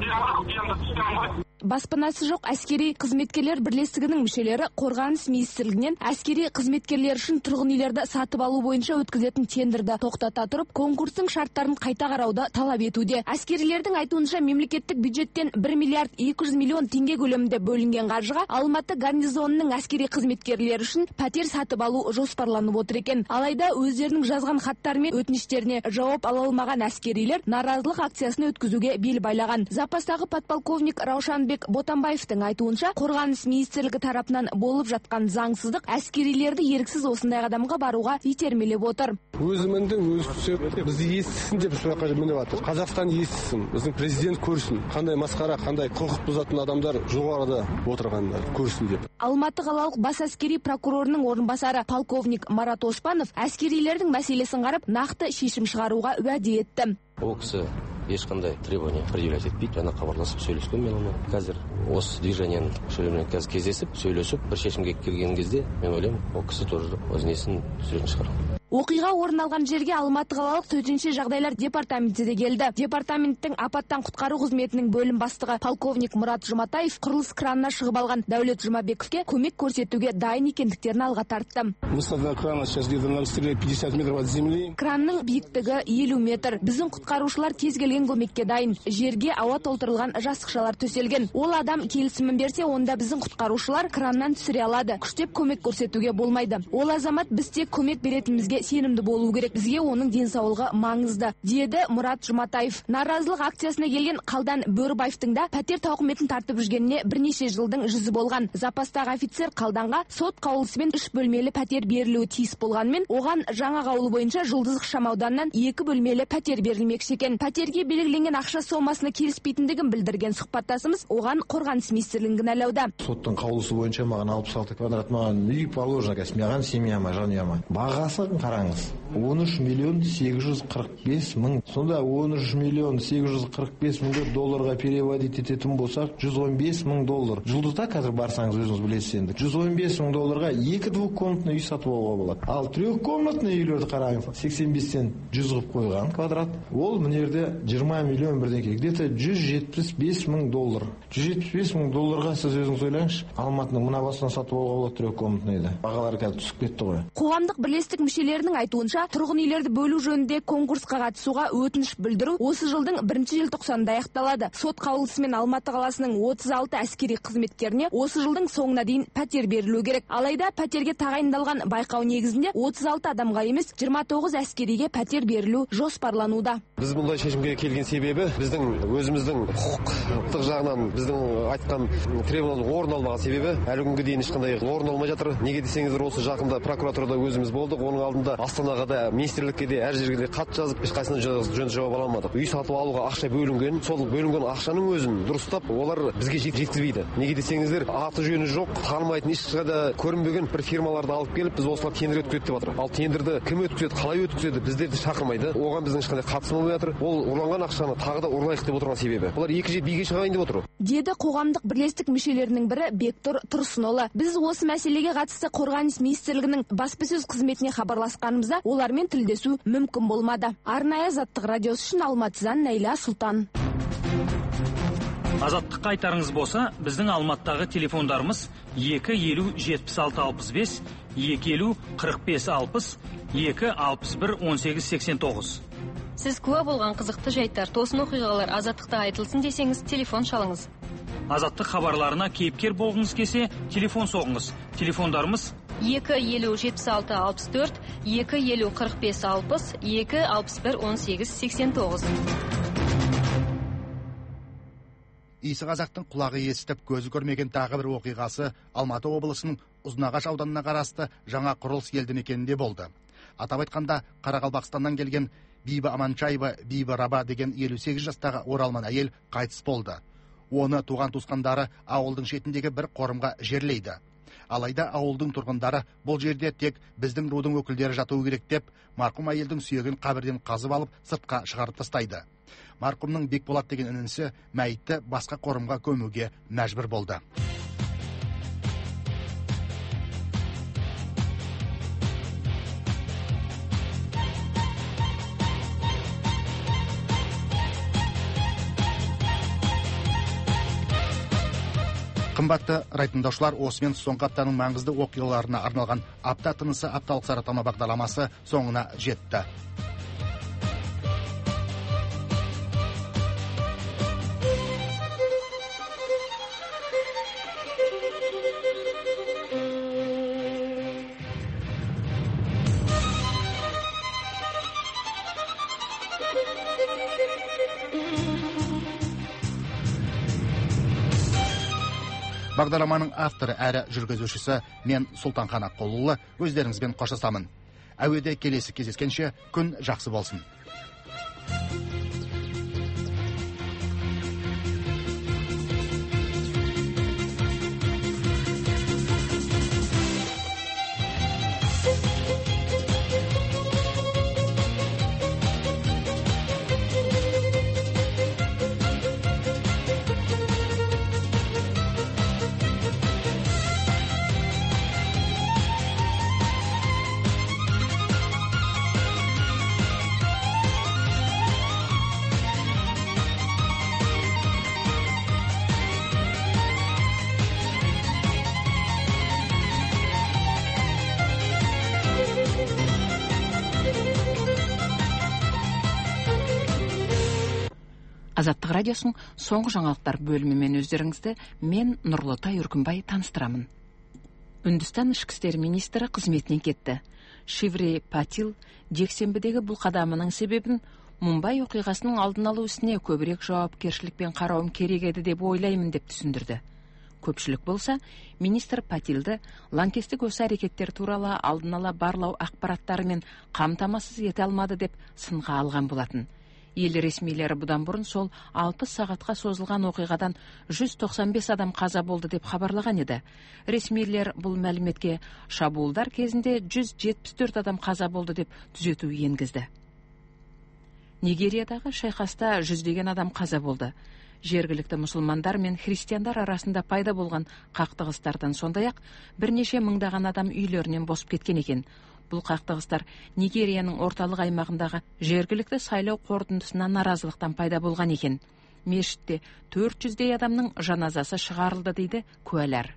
қазір. Баспанасы жоқ әскери қызметкерлер бірлестігінің мүшелері Қорғаныс министрлігінен әскери қызметкерлер үшін тұрғын үйлерді сатып алу бойынша өткізілетін тендерді тоқтата тұрып, конкурстың шарттарын қайта қарауды талап етуде. Әскерилердің айтуынша мемлекеттік бюджеттен бір миллиард екі жүз миллион теңге көлемінде бөлінген қаржыға Алматы гарнизонының әскери қызметкерлері үшін пәтер сатып алу жоспарланып отыр екен. Алайда өздерінің жазған хаттары мен өтініштеріне жауап ала алмаған әскерилер наразылық акциясын өткізуге бел байлаған. Запастағы подполковник Раушан Ботамбаевтың айтуынша, Қорғаныс министрлігі тарапынан болып жатқан заңсыздық әскерилерді еріксіз осындай қадамға баруға итермелеп отыр. Өзіміндің өзі түсіп, бізді естісін деп сұраққа мініп жатыр. Қазақстан естісін, біздің президент көрсін, қандай масқара, қандай құқық бұзатын адамдар жоғарыда отырғандар көрсін деп. Алматы қалалық бас әскери прокурорының орынбасары полковник Марат Оспанов әскерилердің мәселесін қарап, нақты шешім шығаруға уәде етті. Ол кісі ешқандай требования предъявлять етпейді. Жаңа хабарласып сөйлескен мен оны. Қазір осы движениенің мүшелерімен қазір кездесіп, сөйлесіп, бір шешімге келген кезде мен ойлаймын, ол кісі тоже өз несін түсіретін шығар. Оқиға орын алған жерге Алматы қалалық төтенше жағдайлар департаменті де келді. Департаменттің апаттан құтқару қызметінің бөлім бастығы полковник Мұрат Жұматаев құрылыс кранына шығып алған Дәулет Жұмабековке көмек көрсетуге дайын екендіктерін алға тартты. Высота крана сейчас где-то на расстоянии пятьдесят метров от земли. Кранның биіктігі елу метр. Біздің құтқарушылар кез келген көмекке дайын. Жерге ауа толтырылған жасықшалар төселген. Ол адам келісімін берсе, онда біздің құтқарушылар краннан түсіре алады. Күштеп көмек көрсетуге болмайды. Ол азамат біз тек көмек беретінімізге сенімді болу керек. Бізге оның денсаулығы маңызды, деді Мұрат Жұматаев. Наразылық акциясына келген Қалдан Бөрібаевтың да пәтер тауқыметін тартып жүргеніне бірнеше жылдың жүзі болған. Запастағы офицер Қалданға сот қаулысымен үш бөлмелі пәтер берілуі тиіс болғанмен, оған жаңа қаулы бойынша Жұлдыз ықшамауданнан екі бөлмелі пәтер берілмекші екен. Пәтерге белгіленген ақша сомасына келіспейтіндігін білдірген сұхбаттасымыз оған қорғаныс министрлігін кінәлауда. Соттың қаулысы бойынша маған алпыс алты квадрат маған үй положено, маған семьяма, жанұяма. Бағасын қараңыз. он үш миллион сегіз жүз қырық бес мың. Сонда он үш миллион сегіз жүз қырық бес мың долларға переводить ететін болсақ, жүз он бес мың доллар. Жұлдызда қазір барсаңыз өзіңіз білесіз енді. жүз он бес мың долларға екі двухкомнатный үй сатып алуға болады. Ал трехкомнатный үйлерді қараңыз, сексен бестен жүз қылып қойған квадрат. Ол мына жерде жиырма миллион бірдеңке, где-то жүз жетпіс бес мың доллар. жүз жетпіс бес мың долларға сіз өзіңіз ойлаңызшы, Алматының мына басынан сатып алуға болады трехкомнатныйды. Бағалары қазір түсіп кетті ғой. Қоғамдық бірлестік мүшелерінің айтуынша, тұрғын үйлерді бөлу жөнінде конкурсқа қатысуға өтініш білдіру осы жылдың бірінші желтоқсанында аяқталады. Сот қаулысымен Алматы қаласының отыз алты әскери қызметкеріне осы жылдың соңына дейін пәтер берілу керек. Алайда пәтерге тағайындалған байқау негізінде отыз алты адамға емес, жиырма тоғыз әскериге пәтер берілу жоспарлануда. Біз бұндай шешімге келген себебі біздің өзіміздің құқықтық жағынан біздің айтқан требованиялар орын алмаған себебі әлі күнге дейін ешқандай орын алмай жатыр. Неге десеңіздер, осы жақында прокуратурада өзіміз болдық. Оның алдында Астанаға да, министрлікке де, әр жерге де хат жазып, ешқайсысына жөн жауап ала алмадық. Үй сатып алуға ақша бөлінген, сол бөлінген ақшаның өзін дұрыстап олар бізге жеткізбейді. Неге десеңіздер, аты жөні жоқ, танымайтын, ешқайда көрінбеген бір фирмаларды алып келіп, біз осылар тендер өткізеді деп жатыр. Ал тендерді кім өткізеді, қалай өткізеді, біздерді шақырмайды. Оған біздің ешқандай қатысым болмай жатыр. Ол ұрланған ақшаны тағы да ұрлайық деп отырған себебі. Олар екі жер биге шығайын деп отыр. Деді қоғамдық бірлестік мүшелерінің бірі Бектұр Тұрсынұлы. Біз осы мәселеге қатысты қорғаныс министрлігінің баспасөз қызметіне хабарласқанымызда олармен тілдесу мүмкін болмады. Арнайы Азаттық радиосы үшін Алматыдан Нәйла Сұлтан. Азаттыққа айтарыңыз болса, біздің Алматыдағы телефондарымыз екі елу жетпіс алты алпыс бес, екі елу қырық бес алпыс, екі алпыс бір он сегіз сексен тоғыз. Сіз куә болған қызықты жайттар, тосын оқиғалар Азаттықта айтылсын десеңіз, телефон шалыңыз. Азаттық хабарларына кейіпкер болғыңыз келсе, телефон соғыңыз. Телефондарымыз екі елу жетпіс алты алпыс төрт, екі елу қырық бес алпыс, екі алпыс бір он сегіз сексен тоғыз. Иісі қазақтың құлағы естіп, көзі көрмеген тағы бір оқиғасы Алматы облысының Ұзынағаш ауданына қарасты жаңа құрылыс елді мекенінде болды. Атап айтқанда, Қарақалпақстаннан келген Биба Аманчаева Биба Раба деген елу сегіз жастағы оралман әйел қайтыс болды. Оны туған туысқандары ауылдың шетіндегі бір қорымға жерлейді. Алайда ауылдың тұрғындары бұл жерде тек біздің рудың өкілдері жатуы керек деп, марқұм әйелдің сүйегін қабірден қазып алып сыртқа шығарып тастайды. Марқұмның Бекболат деген інісі мәйітті басқа қорымға көмуге мәжбүр болды. Қымбатты райтындаушылар, осымен соңғы аптаның маңызды оқиғаларына арналған апта тынысы апталық сараптама бағдарламасы соңына жетті. Бағдарламаның авторы әрі жүргізушісі мен Сұлтанхан Аққолұлы, өздеріңізбен қоштасамын. Әуеде келесі кездескенше күн жақсы болсын. Ақ радиосының соңғы жаңалықтар бөлімімен өздеріңізді мен Нұрлытай Үркімбай таныстырамын. Үндістан ішкі істер министрі қызметінен кетті. Шиври Патил жексенбідегі бұл қадамының себебін Мумбай оқиғасының алдын алу ісіне көбірек жауапкершілікпен қарауым керек еді деп ойлаймын деп түсіндірді. Көпшілік болса, министр Патилді лаңкестік осы әрекеттер туралы алдын ала барлау ақпараттарымен қамтамасыз ете алмады деп сынға алған болатын. Ел ресмилері бұдан бұрын сол алпыс сағатқа созылған оқиғадан жүз тоқсан бес адам қаза болды деп хабарлаған еді. Ресмилер бұл мәліметке шабуылдар кезінде жүз жетпіс төрт адам қаза болды деп түзету енгізді. Нигериядағы шайқаста жүздеген адам қаза болды. Жергілікті мұсылмандар мен христиандар арасында пайда болған қақтығыстардан сондай-ақ бірнеше мыңдаған адам үйлерінен босып кеткен екен. Бұл қақтығыстар Нигерияның орталық аймағындағы жергілікті сайлау қорытындысына наразылықтан пайда болған екен. Мешітте төрт жүздей адамның жаназасы шығарылды дейді куәлар.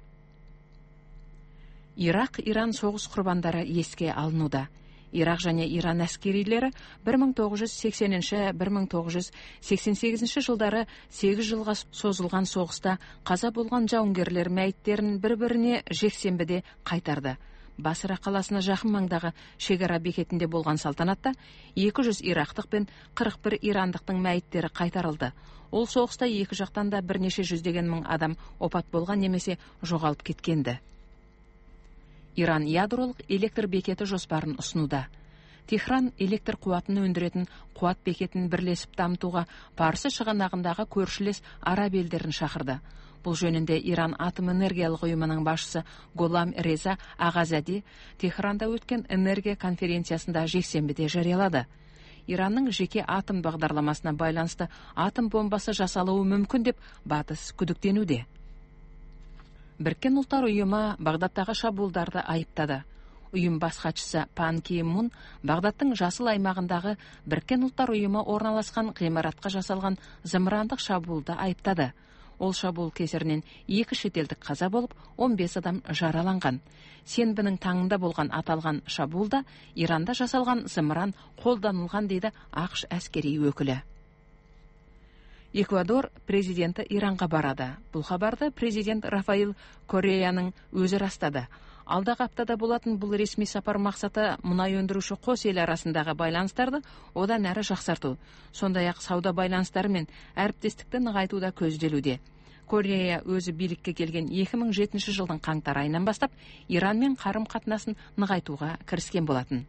Ирақ-Иран соғыс құрбандары еске алынуда. Ирақ және Иран әскерилері бір мың тоғыз жүз сексенінші - бір мың тоғыз жүз сексен сегізінші жылдары сегіз жылға созылған соғыста қаза болған жауынгерлер мәйіттерін бір-біріне жексенбіде қайтарды. Басра қаласына жақын маңдағы шекара бекетінде болған салтанатта екі жүз ирақтық пен қырық бір ирандықтың мәйіттері қайтарылды. Ол соғыста екі жақтан да бірнеше жүздеген мың адам опат болған немесе жоғалып кеткенді. Иран ядролық электр бекеті жоспарын ұсынуда. Техран электр қуатын өндіретін қуат бекетін бірлесіп дамытуға Парсы шығанағындағы көршілес араб елдерін шақырды. Бұл жөнінде Иран атом энергиялық ұйымының басшысы Голам Реза Ағазади Техранда өткен энергия конференциясында жексенбіде жариялады. Иранның жеке атом бағдарламасына байланысты атом бомбасы жасалуы мүмкін деп батыс күдіктенуде. Біріккен ұлттар ұйымы Бағдаттағы шабуылдарды айыптады. Ұйым бас хатшысы Пан Ки Мун Бағдаттың жасыл аймағындағы Біріккен ұлттар ұйымы орналасқан ғимаратқа жасалған зымырандық шабуылды айыптады. Ол шабуыл кесірінен екі шетелдік қаза болып, он бес адам жараланған. Сенбінің таңында болған аталған шабуылда Иранда жасалған зымыран қолданылған дейді ақш әскери өкілі. Эквадор президенті Иранға барады. Бұл хабарды президент Рафаэл Кореяның өзі растады. Алдағы аптада болатын бұл ресми сапар мақсаты мұнай өндіруші қос ел арасындағы байланыстарды одан әрі жақсарту. Сондай-ақ сауда байланыстары мен әріптестікті нығайтуда көзделуде. Корея өзі билікке келген екі мың жетінші жылдың қаңтар айынан бастап Иранмен қарым-қатынасын нығайтуға кіріскен болатын.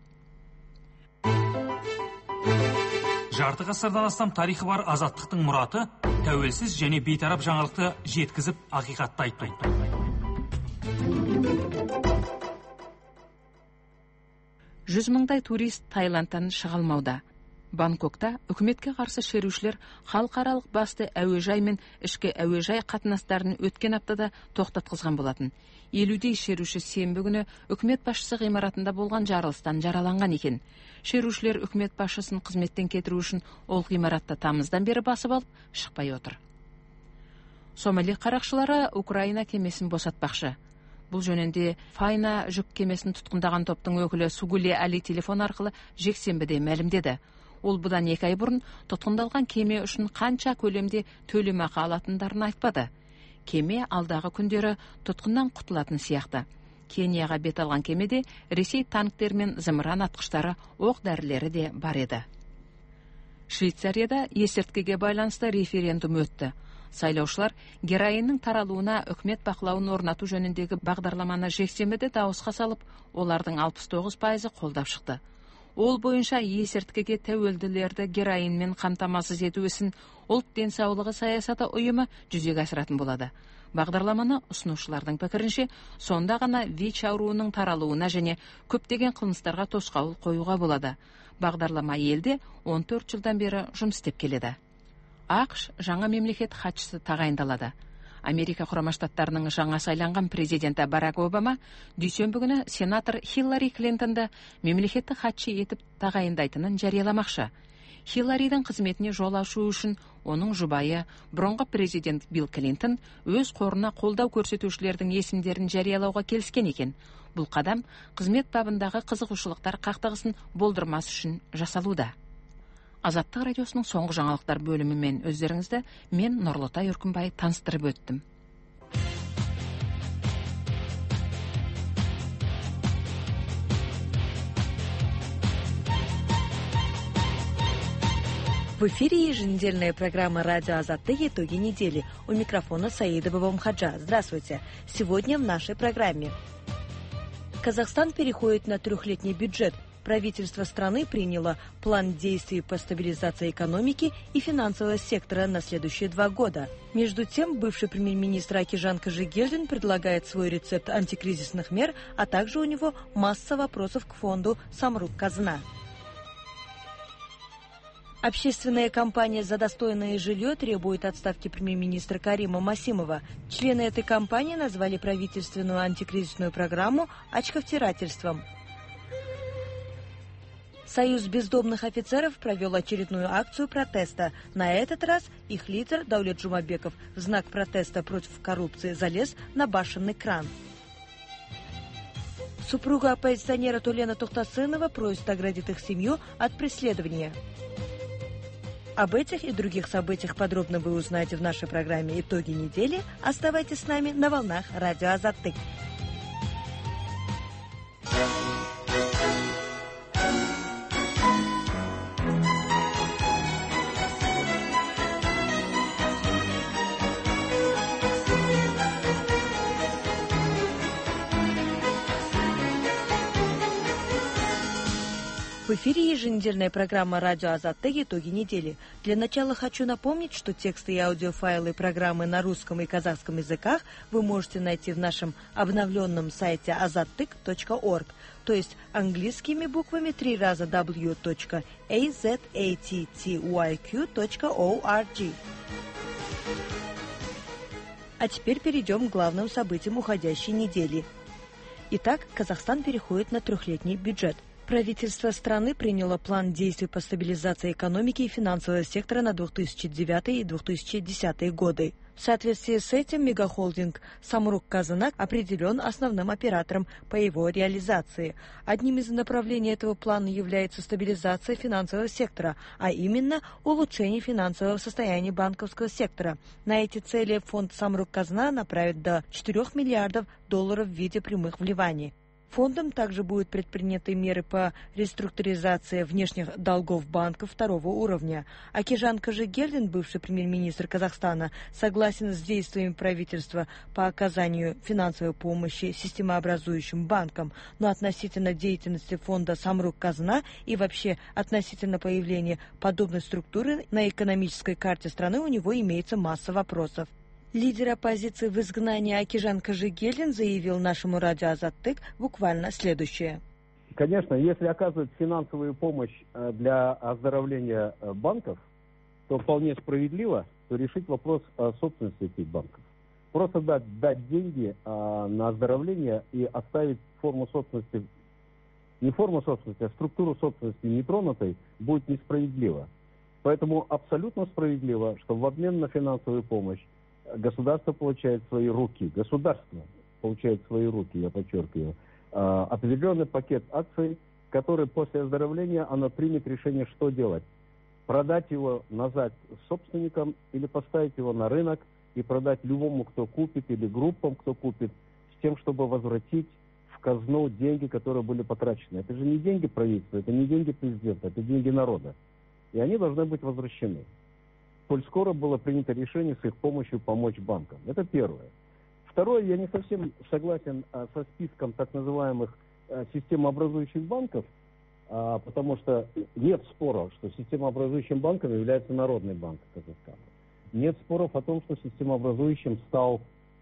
Жарты ғасырдан астам тарихы бар азаттықтың мұраты тәуелсіз және бейтарап жаңалықты жеткізіп ақиқатты айтпайды. Жүз мыңдай турист Таиландтан шыға алмауда. Бангкокта үкіметке қарсы шерушілер халықаралық басты әуежай мен ішкі әуежай қатынастарын өткен аптада тоқтатқызған болатын. Елудей шеруші сенбі күні үкімет басшысы ғимаратында болған жарылыстан жараланған екен. Шерушілер үкімет басшысын қызметтен кетіру үшін ол ғимаратта тамыздан бері басып алып шықпай отыр. Сомали қарақшылары Украина кемесін босатпақшы. Бұл жөнінде Файна жүк кемесін тұтқындаған топтың өкілі Сугуле Али телефон арқылы жексенбіде мәлімдеді. Ол бұдан екі ай бұрын тұтқындалған кеме үшін қанша көлемде төлемақы алатындарын айтпады. Кеме алдағы күндері тұтқыннан құтылатын сияқты. Кенияға бет алған кемеде Ресей танктер мен зымыран атқыштары, оқ дәрілері де бар еді. Швейцарияда есірткіге байланысты референдум өтті. Сайлаушылар героиннің таралуына үкімет бақылауын орнату жөніндегі бағдарламаны жексенбіде дауысқа салып, олардың алпыс тоғыз пайызы қолдап шықты. Ол бойынша есірткіге тәуелділерді героинмен қамтамасыз ету ісін ұлт денсаулығы саясаты ұйымы жүзеге асыратын болады. Бағдарламаны ұсынушылардың пікірінше, сонда ғана ВИЧ ауруының таралуына және көптеген қылмыстарға тосқауыл қоюға болады. Бағдарлама елде он төрт жылдан бері жұмыс істеп келеді. ақш жаңа мемлекет хатшысы тағайындалады. Америка құрама штаттарының жаңа сайланған президенті Барак Обама дүйсенбі күні сенатор Хиллари Клинтонды мемлекеттік хатшы етіп тағайындайтынын жарияламақшы. Хилларидің қызметіне жол ашу үшін оның жұбайы бұрынғы президент Билл Клинтон өз қорына қолдау көрсетушілердің есімдерін жариялауға келіскен екен. Бұл қадам қызмет бабындағы қызығушылықтар қақтығысын болдырмас үшін жасалуда. Азаттык радиосунун соңку жаңалыктар бөлүмү менен өздөрүңүздү мен Норлутай Өркүнбай таныстырып өттүм. В эфире еженедельная программа «Радио Азаттык. Итоги недели». У микрофона Саидова Бамхаджа. Здравствуйте. Сегодня в нашей программе. Казахстан переходит на трехлетний бюджет. Правительство страны приняло план действий по стабилизации экономики и финансового сектора на следующие два года. Между тем, бывший премьер-министр Акижан Кожегельдин предлагает свой рецепт антикризисных мер, а также у него масса вопросов к фонду «Самрук-Казна». Общественная кампания «За достойное жилье» требует отставки премьер-министра Карима Масимова. Члены этой кампании назвали правительственную антикризисную программу очковтирательством. Союз бездомных офицеров провел очередную акцию протеста. На этот раз их лидер Даулет Жумабеков в знак протеста против коррупции залез на башенный кран. Супруга оппозиционера Тулена Тухтасынова просит оградить их семью от преследования. Об этих и других событиях подробно вы узнаете в нашей программе «Итоги недели». Оставайтесь с нами на волнах радио Азаттык. В эфире еженедельная программа «Радио Азаттык. Итоги недели». Для начала хочу напомнить, что тексты и аудиофайлы программы на русском и казахском языках вы можете найти в нашем обновленном сайте азаттык точка орг, то есть английскими буквами три раза дабл ю точка азаттык точка орг. А теперь перейдем к главным событиям уходящей недели. Итак, Казахстан переходит на трехлетний бюджет. Правительство страны приняло план действий по стабилизации экономики и финансового сектора на две тысячи девятый и две тысячи десятый годы. В соответствии с этим мегахолдинг «Самрук-Казна» определен основным оператором по его реализации. Одним из направлений этого плана является стабилизация финансового сектора, а именно улучшение финансового состояния банковского сектора. На эти цели фонд «Самрук-Казна» направит до четырёх миллиардов долларов в виде прямых вливаний. Фондом также будут предприняты меры по реструктуризации внешних долгов банков второго уровня. Акижан Кожегельдин, бывший премьер-министр Казахстана, согласен с действиями правительства по оказанию финансовой помощи системообразующим банкам, но относительно деятельности фонда «Самрук-Казна» и вообще относительно появления подобной структуры на экономической карте страны у него имеется масса вопросов. Лидер оппозиции в изгнании Акижан Кожегельдин заявил нашему радио Азаттык буквально следующее. Конечно, если оказывать финансовую помощь для оздоровления банков, то вполне справедливо то решить вопрос о собственности этих банков. Просто дать, дать деньги на оздоровление и оставить форму собственности, не форму собственности, а структуру собственности нетронутой будет несправедливо. Поэтому абсолютно справедливо, что в обмен на финансовую помощь государство получает в свои руки, государство получает в свои руки, я подчеркиваю, определенный пакет акций, который после оздоровления оно примет решение, что делать. Продать его назад собственникам или поставить его на рынок и продать любому, кто купит, или группам, кто купит, с тем, чтобы возвратить в казну деньги, которые были потрачены. Это же не деньги правительства, это не деньги президента, это деньги народа. И они должны быть возвращены. Коль скоро было принято решение с их помощью помочь банкам. Это первое. Второе, я не совсем согласен а, со списком так называемых а, системообразующих банков, а, потому что нет спора, что системообразующим банком является Народный банк Казахстана. Нет споров о том, что системообразующим стал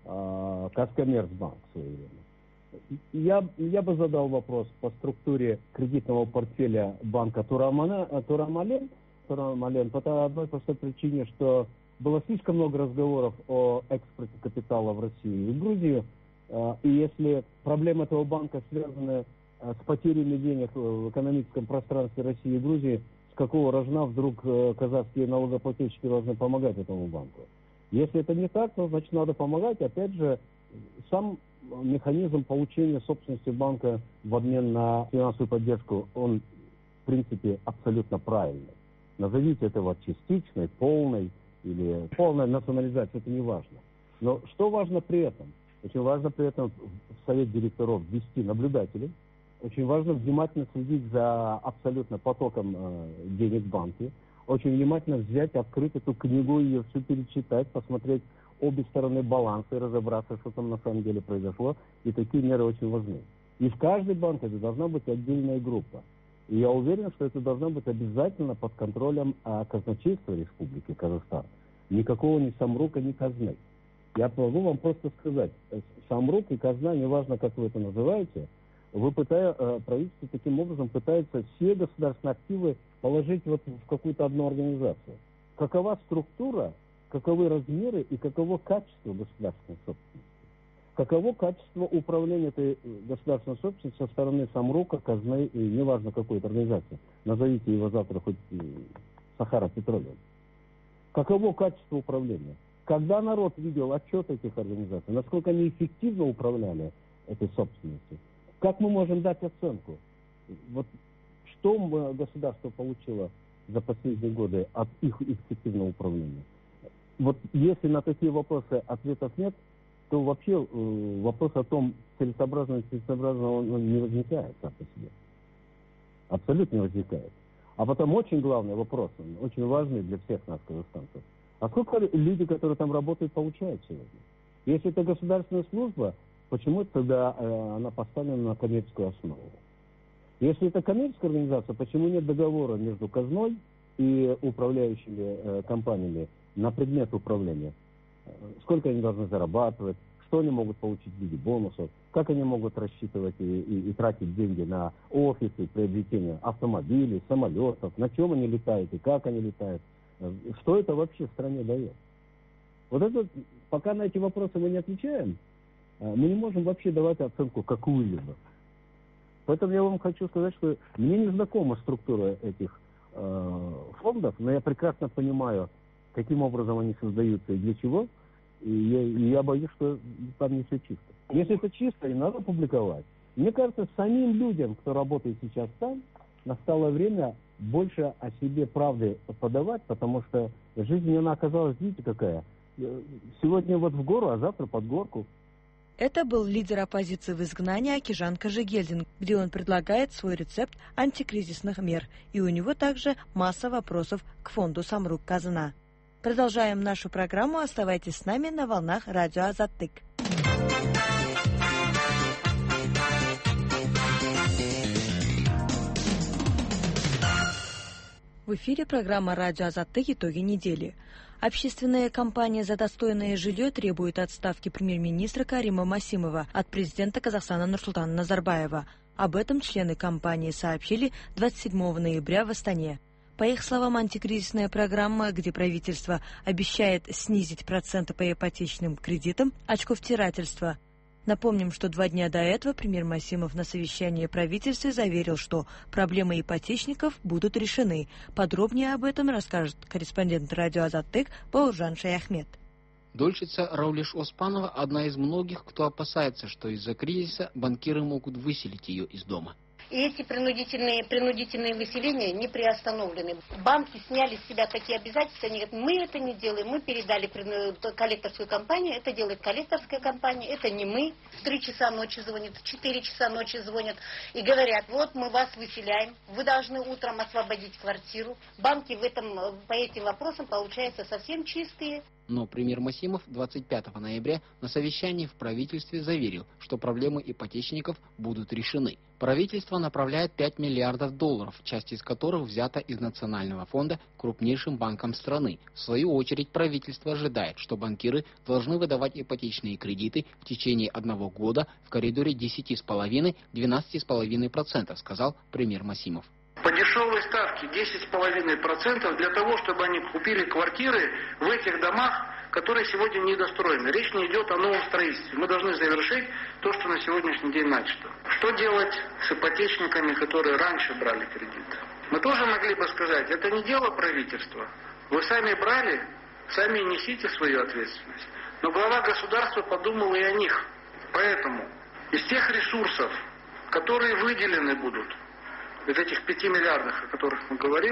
а, Казкоммерцбанк в свое время. Я, я бы задал вопрос по структуре кредитного портфеля банка Турамален, Мален, по одной простой причине, что было слишком много разговоров о экспорте капитала в Россию и в Грузию, и если проблемы этого банка связаны с потерями денег в экономическом пространстве России и Грузии, с какого рожна вдруг казахские налогоплательщики должны помогать этому банку? Если это не так, то значит надо помогать. Опять же, сам механизм получения собственности банка в обмен на финансовую поддержку, он в принципе абсолютно правильный. Назовите это вот частичной, полной или полной национализацией, это не важно. Но что важно при этом? Очень важно при этом в совет директоров ввести наблюдателей. Очень важно внимательно следить за абсолютно потоком э, денег в банке. Очень внимательно взять, открыть эту книгу, ее всю перечитать, посмотреть обе стороны баланса и разобраться, что там на самом деле произошло. И такие меры очень важны. И в каждый банк это должна быть отдельная группа. И я уверен, что это должно быть обязательно под контролем э, казначейства Республики Казахстан. Никакого ни самрука, ни казны. Я могу вам просто сказать, самрук и казна, неважно, как вы это называете, вы пытая, правительство таким образом пытается все государственные активы положить вот в какую-то одну организацию. Какова структура, каковы размеры и каково качество государственной собственности? Каково качество управления этой государственной собственностью со стороны самрука, казны и неважно какой-то организации? Назовите его завтра хоть Сахара Петролиум. Каково качество управления? Когда народ видел отчет этих организаций, насколько они эффективно управляли этой собственностью, как мы можем дать оценку? Вот что государство получило за последние годы от их эффективного управления? Вот если на такие вопросы ответов нет, то вообще э, вопрос о том, целесообразно или целесообразно, он, он не возникает сам по себе. Абсолютно не возникает. А потом очень главный вопрос, очень важный для всех нас, казахстанцев. А сколько люди, которые там работают, получают сегодня? Если это государственная служба, почему тогда э, она поставлена на коммерческую основу? Если это коммерческая организация, почему нет договора между казной и управляющими э, компаниями на предмет управления? Сколько они должны зарабатывать, что они могут получить в виде бонусов, как они могут рассчитывать и, и, и тратить деньги на офисы, приобретение автомобилей, самолетов, на чем они летают и как они летают. Что это вообще в стране дает? Вот это, пока на эти вопросы мы не отвечаем, мы не можем вообще давать оценку какую-либо. Поэтому я вам хочу сказать, что мне не знакома структура этих э, фондов, но я прекрасно понимаю, каким образом они создаются и для чего. И я, и я боюсь, что там не все чисто. Если это чисто, и надо публиковать. Мне кажется, самим людям, кто работает сейчас там, настало время больше о себе правды подавать, потому что жизнь, она оказалась, видите, какая. Сегодня вот в гору, а завтра под горку. Это был лидер оппозиции в изгнании Акижан Кажигельдин, где он предлагает свой рецепт антикризисных мер. И у него также масса вопросов к фонду Самрук Казна. Продолжаем нашу программу. Оставайтесь с нами на волнах радио Азаттык. В эфире программа «Радио Азаттык. Итоги недели». Общественная кампания «За достойное жилье» требует отставки премьер-министра Карима Масимова от президента Казахстана Нурсултана Назарбаева. Об этом члены кампании сообщили двадцать седьмого ноября в Астане. По их словам, антикризисная программа, где правительство обещает снизить проценты по ипотечным кредитам, очковтирательство. Напомним, что два дня до этого премьер Масимов на совещании правительства заверил, что проблемы ипотечников будут решены. Подробнее об этом расскажет корреспондент радио Азаттык Бауыржан Шаяхмет. Дольщица Раулиш Оспанова – одна из многих, кто опасается, что из-за кризиса банкиры могут выселить ее из дома. И эти принудительные, принудительные выселения не приостановлены. Банки сняли с себя такие обязательства, они говорят, мы это не делаем, мы передали коллекторскую компанию, это делает коллекторская компания, это не мы. В три часа ночи звонят, в четыре часа ночи звонят и говорят, вот мы вас выселяем, вы должны утром освободить квартиру. Банки в этом, по этим вопросам, получается, совсем чистые. Но премьер Масимов двадцать пятого ноября на совещании в правительстве заверил, что проблемы ипотечников будут решены. Правительство направляет пять миллиардов долларов, часть из которых взята из Национального фонда крупнейшим банкам страны. В свою очередь правительство ожидает, что банкиры должны выдавать ипотечные кредиты в течение одного года в коридоре десять целых пять десятых — двенадцать целых пять десятых процента, сказал премьер Масимов. По дешевой ставке десять целых пять десятых процента для того, чтобы они купили квартиры в этих домах, которые сегодня недостроены. Речь не идет о новом строительстве. Мы должны завершить то, что на сегодняшний день начато. Что делать с ипотечниками, которые раньше брали кредит? Мы тоже могли бы сказать, это не дело правительства. Вы сами брали, сами несите свою ответственность. Но глава государства подумал и о них. Поэтому из тех ресурсов, которые выделены будут, из этих пяти миллиардов, о которых мы говорим,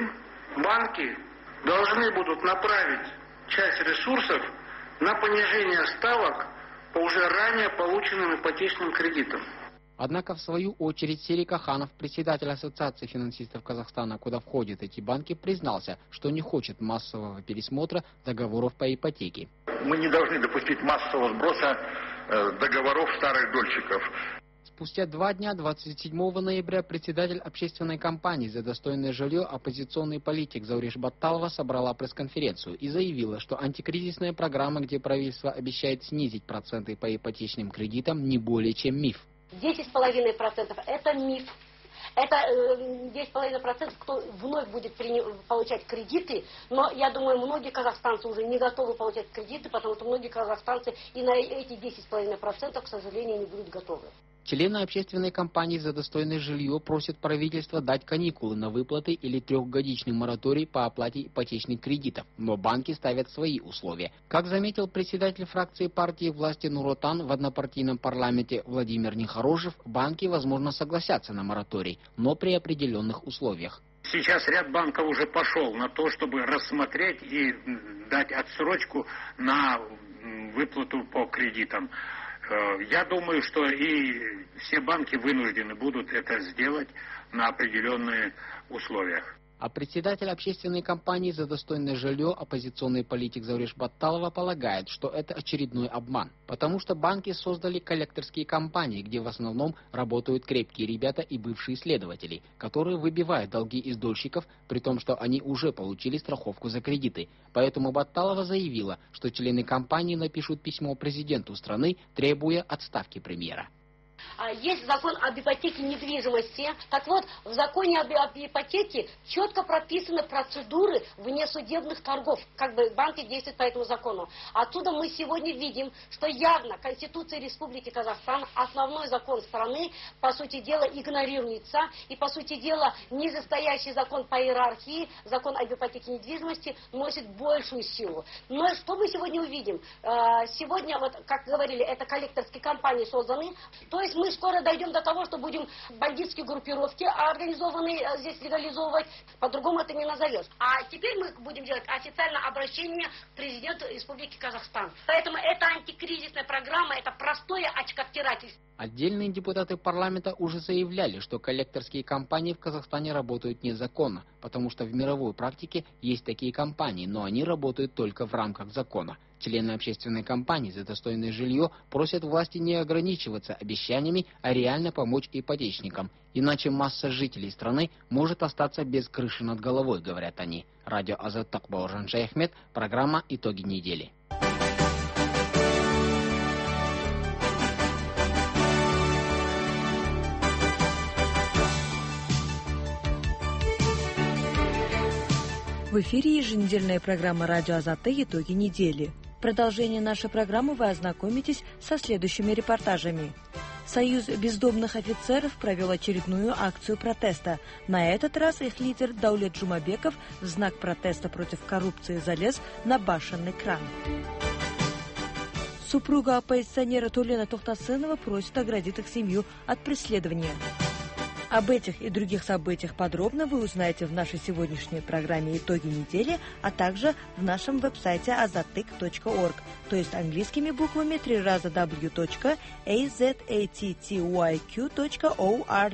банки должны будут направить часть ресурсов на понижение ставок по уже ранее полученным ипотечным кредитам. Однако, в свою очередь, Серик Каханов, председатель Ассоциации финансистов Казахстана, куда входят эти банки, признался, что не хочет массового пересмотра договоров по ипотеке. Мы не должны допустить массового сброса э, договоров старых дольщиков. Спустя два дня, двадцать седьмого ноября, председатель общественной кампании «За достойное жилье» оппозиционный политик Зауреш Батталова собрала пресс-конференцию и заявила, что антикризисная программа, где правительство обещает снизить проценты по ипотечным кредитам, не более чем миф. десять с половиной процентов это миф. Это десять с половиной процентов, кто вновь будет получать кредиты, но я думаю, многие казахстанцы уже не готовы получать кредиты, потому что многие казахстанцы и на эти десять с половиной процентов, к сожалению, не будут готовы. Члены общественной кампании «За достойное жилье» просят правительство дать каникулы на выплаты или трехгодичный мораторий по оплате ипотечных кредитов, но банки ставят свои условия. Как заметил председатель фракции партии власти Нур-Отан в однопартийном парламенте Владимир Нехорошев, банки, возможно, согласятся на мораторий, но при определенных условиях. Сейчас ряд банков уже пошел на то, чтобы рассмотреть и дать отсрочку на выплату по кредитам. Я думаю, что и все банки вынуждены будут это сделать на определенные условиях. А председатель общественной кампании «За достойное жилье» оппозиционный политик Зауреш Батталова полагает, что это очередной обман, потому что банки создали коллекторские компании, где в основном работают крепкие ребята и бывшие следователи, которые выбивают долги из дольщиков, при том, что они уже получили страховку за кредиты. Поэтому Батталова заявила, что члены компании напишут письмо президенту страны, требуя отставки премьера. Есть закон об ипотеке недвижимости. Так вот, в законе об, об ипотеке четко прописаны процедуры внесудебных торгов. Как бы банки действуют по этому закону. Отсюда мы сегодня видим, что явно Конституция Республики Казахстан, основной закон страны, по сути дела, игнорируется. И, по сути дела, нижестоящий закон по иерархии, закон об ипотеке недвижимости, носит большую силу. Но что мы сегодня увидим? Сегодня, вот, как говорили, это коллекторские компании созданы. То есть мы скоро дойдем до того, что будем бандитские группировки организованные здесь легализовывать. По-другому это не назовешь. А теперь мы будем делать официальное обращение к президенту Республики Казахстан. Поэтому это антикризисная программа, это простое очковтирательство. Отдельные депутаты парламента уже заявляли, что коллекторские компании в Казахстане работают незаконно, потому что в мировой практике есть такие компании, но они работают только в рамках закона. Члены общественной кампании «За достойное жилье» просят власти не ограничиваться обещаниями, а реально помочь ипотечникам. Иначе масса жителей страны может остаться без крыши над головой, говорят они. Радио Азаттык, Бауыржан Шаяхмет, программа «Итоги недели». В эфире еженедельная программа «Радио Азаттык. Итоги недели». В продолжение нашей программы вы ознакомитесь со следующими репортажами. Союз бездомных офицеров провел очередную акцию протеста. На этот раз их лидер Даулет Жумабеков в знак протеста против коррупции залез на башенный кран. Супруга оппозиционера Тулена Тохтасынова просит оградить их семью от преследования. Об этих и других событиях подробно вы узнаете в нашей сегодняшней программе «Итоги недели», а также в нашем веб-сайте азаттык точка орг, то есть английскими буквами три раза дабл ю точка азаттык точка орг.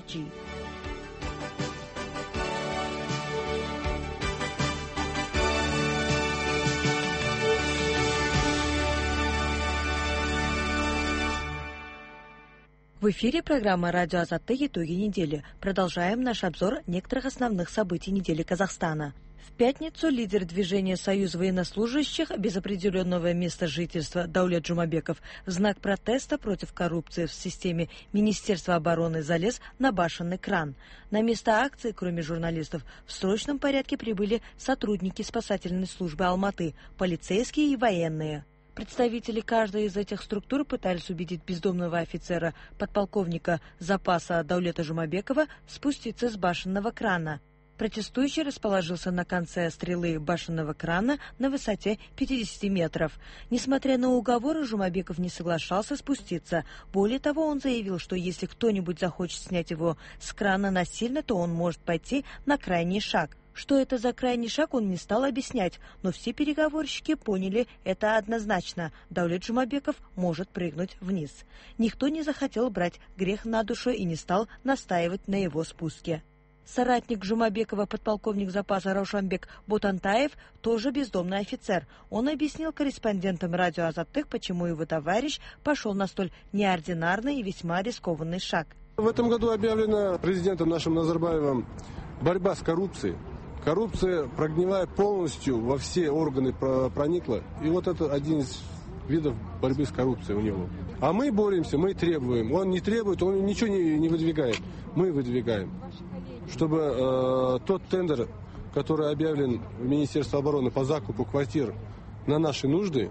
В эфире программа «Радио Азаттык. Итоги недели». Продолжаем наш обзор некоторых основных событий недели Казахстана. В пятницу лидер движения «Союз военнослужащих» без определенного места жительства Даулет Жумабеков в знак протеста против коррупции в системе Министерства обороны залез на башенный кран. На место акции, кроме журналистов, в срочном порядке прибыли сотрудники спасательной службы Алматы, полицейские и военные. Представители каждой из этих структур пытались убедить бездомного офицера, подполковника запаса Даулета Жумабекова, спуститься с башенного крана. Протестующий расположился на конце стрелы башенного крана на высоте пятьдесят метров. Несмотря на уговоры, Жумабеков не соглашался спуститься. Более того, он заявил, что если кто-нибудь захочет снять его с крана насильно, то он может пойти на крайний шаг. Что это за крайний шаг, он не стал объяснять, но все переговорщики поняли это однозначно. Даулет Жумабеков может прыгнуть вниз. Никто не захотел брать грех на душу и не стал настаивать на его спуске. Соратник Жумабекова, подполковник запаса Раушанбек Ботантаев, тоже бездомный офицер. Он объяснил корреспондентам радио «Азаттык», почему его товарищ пошел на столь неординарный и весьма рискованный шаг. В этом году объявлена президентом нашим Назарбаевым борьба с коррупцией. Коррупция, прогнивая полностью во все органы, проникла. И вот это один из видов борьбы с коррупцией у него. А мы боремся, мы требуем. Он не требует, он ничего не, не выдвигает. Мы выдвигаем. Чтобы э, тот тендер, который объявлен в Министерстве обороны по закупу квартир на наши нужды,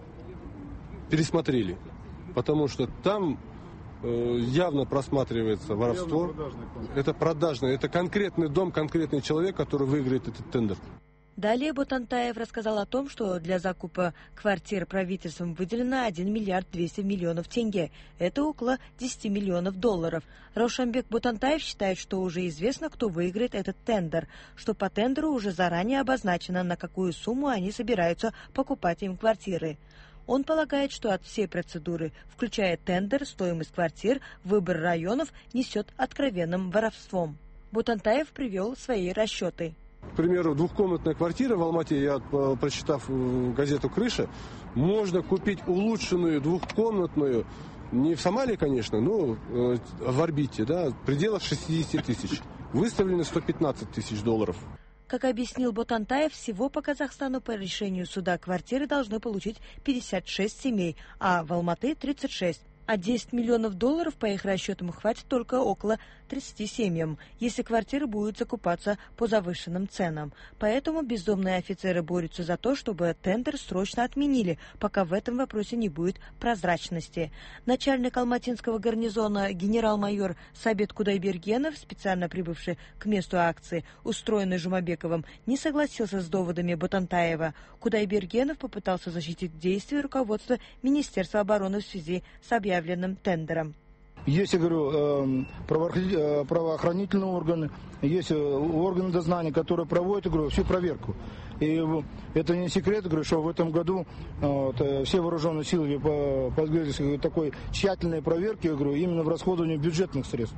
пересмотрели. Потому что там э, явно просматривается воровство. Это продажный, это конкретный дом, конкретный человек, который выиграет этот тендер. Далее Ботантаев рассказал о том, что для закупа квартир правительством выделено один миллиард двести миллионов тенге. Это около десять миллионов долларов. Раушанбек Ботантаев считает, что уже известно, кто выиграет этот тендер, что по тендеру уже заранее обозначено, на какую сумму они собираются покупать им квартиры. Он полагает, что от всей процедуры, включая тендер, стоимость квартир, выбор районов, несет откровенным воровством. Ботантаев привел свои расчеты. К примеру, двухкомнатная квартира в Алмате, я прочитав газету «Крыша», можно купить улучшенную двухкомнатную, не в Сомали, конечно, но в орбите, да, в пределах шестьдесят тысяч. Выставлены сто пятнадцать тысяч долларов. Как объяснил Ботантаев, всего по Казахстану по решению суда квартиры должны получить пятьдесят шесть семей, а в Алматы тридцать шесть. А десять миллионов долларов, по их расчетам, хватит только около тридцати семьям, если квартиры будут закупаться по завышенным ценам. Поэтому бездомные офицеры борются за то, чтобы тендер срочно отменили, пока в этом вопросе не будет прозрачности. Начальник алматинского гарнизона генерал-майор Сабит Кудайбергенов, специально прибывший к месту акции, устроенной Жумабековым, не согласился с доводами Ботантаева. Кудайбергенов попытался защитить действия руководства Министерства обороны в связи с объявлением тендером. Есть, я говорю, правоохранительные органы, есть органы дознания, которые проводят, я говорю, всю проверку. И это не секрет, говорю, что в этом году вот, все вооруженные силы подверглись такой тщательной проверке, я говорю, именно в расходовании бюджетных средств.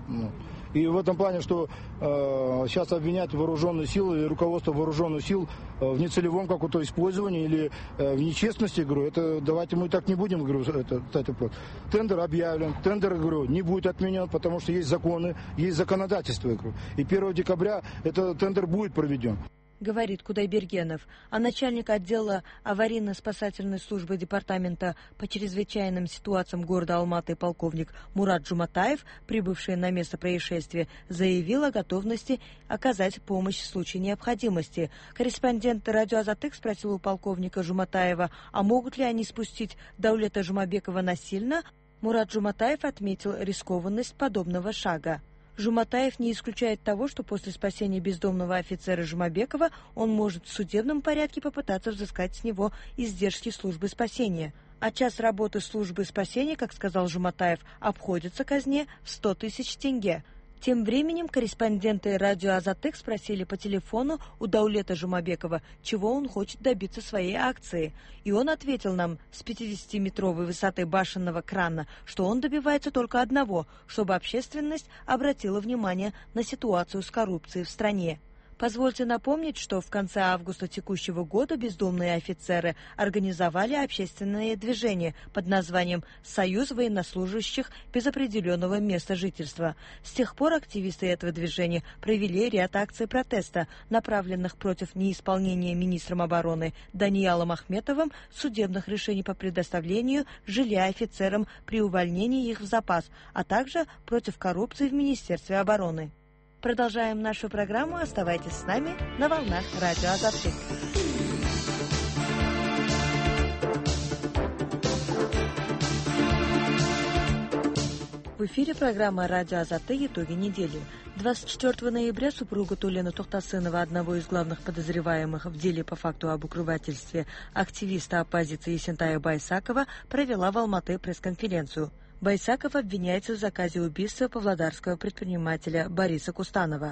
И в этом плане, что э, сейчас обвинять вооруженные силы и руководство вооруженных сил э, в нецелевом каком-то использовании или э, в нечестности, говорю, это давайте мы так не будем, говорю, это, кстати, тендер объявлен, тендер, говорю, не будет отменен, потому что есть законы, есть законодательство, говорю, и первого декабря этот тендер будет проведен. Говорит Кудайбергенов, а начальник отдела аварийно-спасательной службы департамента по чрезвычайным ситуациям города Алматы полковник Мурат Жуматаев, прибывший на место происшествия, заявил о готовности оказать помощь в случае необходимости. Корреспондент радио «Азаттык» спросил у полковника Жуматаева, а могут ли они спустить Даулета Жумабекова насильно? Мурат Жуматаев отметил рискованность подобного шага. Жуматаев не исключает того, что после спасения бездомного офицера Жумабекова он может в судебном порядке попытаться взыскать с него издержки службы спасения. А час работы службы спасения, как сказал Жуматаев, обходится казне в сто тысяч тенге. Тем временем корреспонденты радио «Азаттык» спросили по телефону у Даулета Жумабекова, чего он хочет добиться своей акции. И он ответил нам с пятидесятиметровой высоты башенного крана, что он добивается только одного, чтобы общественность обратила внимание на ситуацию с коррупцией в стране. Позвольте напомнить, что в конце августа текущего года бездомные офицеры организовали общественное движение под названием «Союз военнослужащих без определенного места жительства». С тех пор активисты этого движения провели ряд акций протеста, направленных против неисполнения министром обороны Даниялом Ахметовым судебных решений по предоставлению жилья офицерам при увольнении их в запас, а также против коррупции в Министерстве обороны. Продолжаем нашу программу. Оставайтесь с нами на волнах радио «Азаттык». В эфире программа «Радио Азаттык. Итоги недели». двадцать четвёртого ноября супруга Тулена Тохтасынова, одного из главных подозреваемых в деле по факту об укрывательстве активиста оппозиции Есентая Байсакова, провела в Алматы пресс-конференцию. Байсаков обвиняется в заказе убийства павлодарского предпринимателя Бориса Кустанова.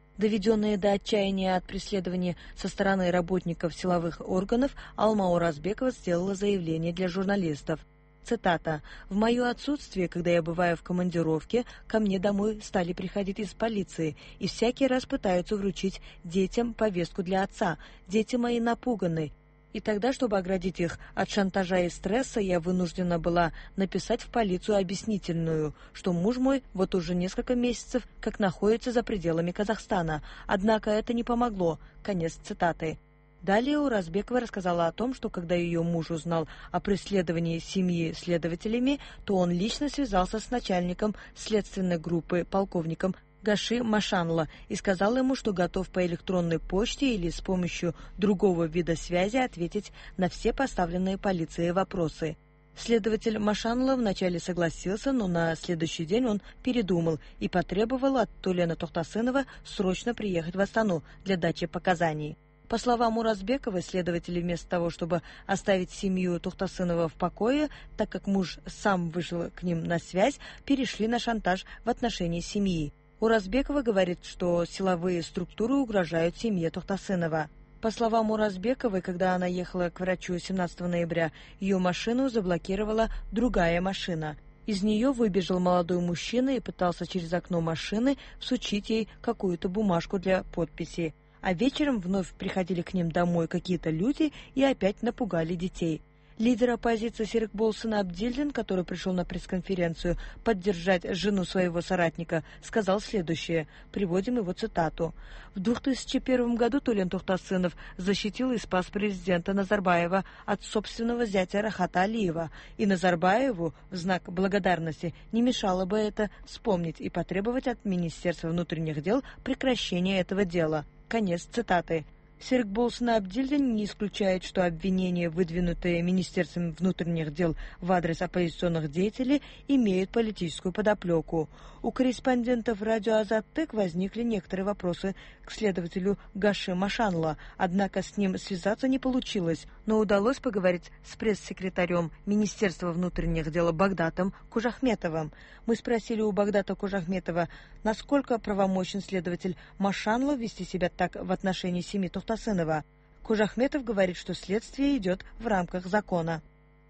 Доведенная до отчаяния от преследования со стороны работников силовых органов, Алма Оразбекова сделала заявление для журналистов. Цитата. «В мое отсутствие, когда я бываю в командировке, ко мне домой стали приходить из полиции и всякий раз пытаются вручить детям повестку для отца. Дети мои напуганы. И тогда, чтобы оградить их от шантажа и стресса, я вынуждена была написать в полицию объяснительную, что муж мой вот уже несколько месяцев как находится за пределами Казахстана. Однако это не помогло». Конец цитаты. Далее Оразбекова рассказала о том, что когда ее муж узнал о преследовании семьи следователями, то он лично связался с начальником следственной группы, полковником Гаши Машанло, и сказал ему, что готов по электронной почте или с помощью другого вида связи ответить на все поставленные полицией вопросы. Следователь Машанло вначале согласился, но на следующий день он передумал и потребовал от Тулена Тохтасынова срочно приехать в Астану для дачи показаний. По словам Оразбековой, следователи вместо того, чтобы оставить семью Тохтасынова в покое, так как муж сам вышел к ним на связь, перешли на шантаж в отношении семьи. Оразбекова говорит, что силовые структуры угрожают семье Тохтасынова. По словам Оразбековой, когда она ехала к врачу семнадцатого ноября, ее машину заблокировала другая машина. Из нее выбежал молодой мужчина и пытался через окно машины всучить ей какую-то бумажку для подписи. А вечером вновь приходили к ним домой какие-то люди и опять напугали детей. Лидер оппозиции Серикболсын Абдильдин, который пришел на пресс-конференцию поддержать жену своего соратника, сказал следующее. Приводим его цитату. В две тысячи первом году Тулен Тохтасынов защитил и спас президента Назарбаева от собственного зятя Рахата Алиева. И Назарбаеву в знак благодарности не мешало бы это вспомнить и потребовать от Министерства внутренних дел прекращения этого дела. Конец цитаты. Серикболсын Абдильдин не исключает, что обвинения, выдвинутые Министерством внутренних дел в адрес оппозиционных деятелей, имеют политическую подоплеку. У корреспондентов радио Азаттык возникли некоторые вопросы к следователю Гаши Машанло, однако с ним связаться не получилось, но удалось поговорить с пресс-секретарем Министерства внутренних дел Багдатом Кужахметовым. Мы спросили у Багдата Кужахметова, насколько правомочен следователь Машанло вести себя так в отношении семьи Тохтасынова. Кужахметов говорит, что следствие идет в рамках закона.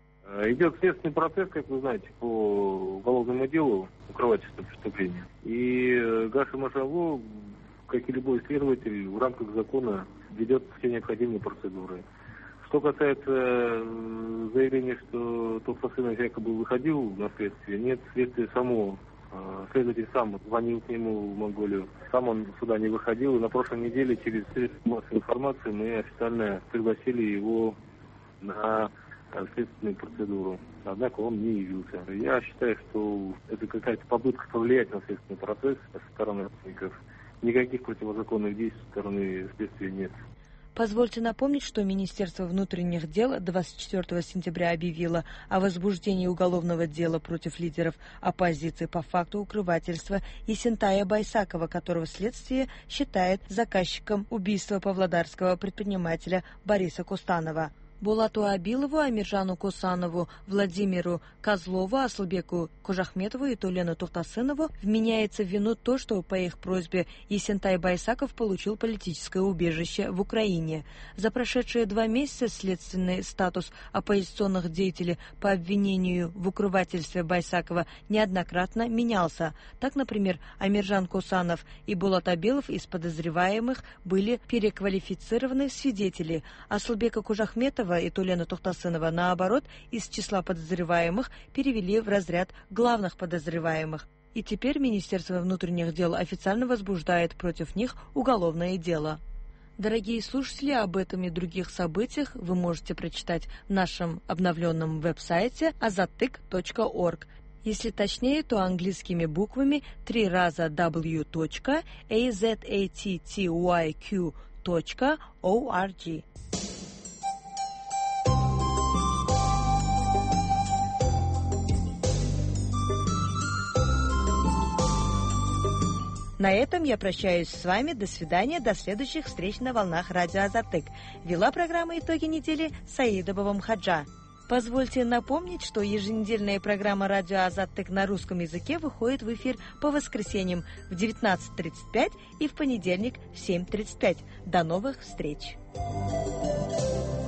Идет следственный процесс, как вы знаете, по уголовному делу укрывательства преступления. И Гаша Машанло, как и любой следователь, в рамках закона ведет все необходимые процедуры. Что касается заявления, что Тохтасынов якобы выходил на следствие, нет, следствие само, следователь сам звонил к нему в Монголию, сам он сюда не выходил, и на прошлой неделе через средства массовой информации мы официально пригласили его на следственную процедуру. Однако он не явился. Я считаю, что это какая-то попытка повлиять на следственный процесс со стороны родственников. Никаких противозаконных действий со стороны следствия нет. Позвольте напомнить, что Министерство внутренних дел двадцать четвёртого сентября объявило о возбуждении уголовного дела против лидеров оппозиции по факту укрывательства Есентая Байсакова, которого следствие считает заказчиком убийства павлодарского предпринимателя Бориса Костанова. Булату Абилову, Амиржану Косанову, Владимиру Козлову, Аслбеку Кожахметову и Тулену Тохтасынову вменяется в вину то, что по их просьбе Есентай Байсаков получил политическое убежище в Украине. За прошедшие два месяца следственный статус оппозиционных деятелей по обвинению в укрывательстве Байсакова неоднократно менялся. Так, например, Амиржан Косанов и Булат Абилов из подозреваемых были переквалифицированы в свидетели. Аслбека Кожахметова и Тулена Тохтасынова, наоборот, из числа подозреваемых перевели в разряд главных подозреваемых. И теперь Министерство внутренних дел официально возбуждает против них уголовное дело. Дорогие слушатели, об этом и других событиях вы можете прочитать в нашем обновленном веб-сайте азаттык точка орг. Если точнее, то английскими буквами три раза дабл ю точка азаттык точка орг. На этом я прощаюсь с вами. До свидания. До следующих встреч на волнах радио Азаттык. Вела программу «Итоги недели» Саидова Мхаджа. Позвольте напомнить, что еженедельная программа «Радио Азаттык» на русском языке выходит в эфир по воскресеньям в девятнадцать тридцать пять и в понедельник в семь тридцать пять. До новых встреч!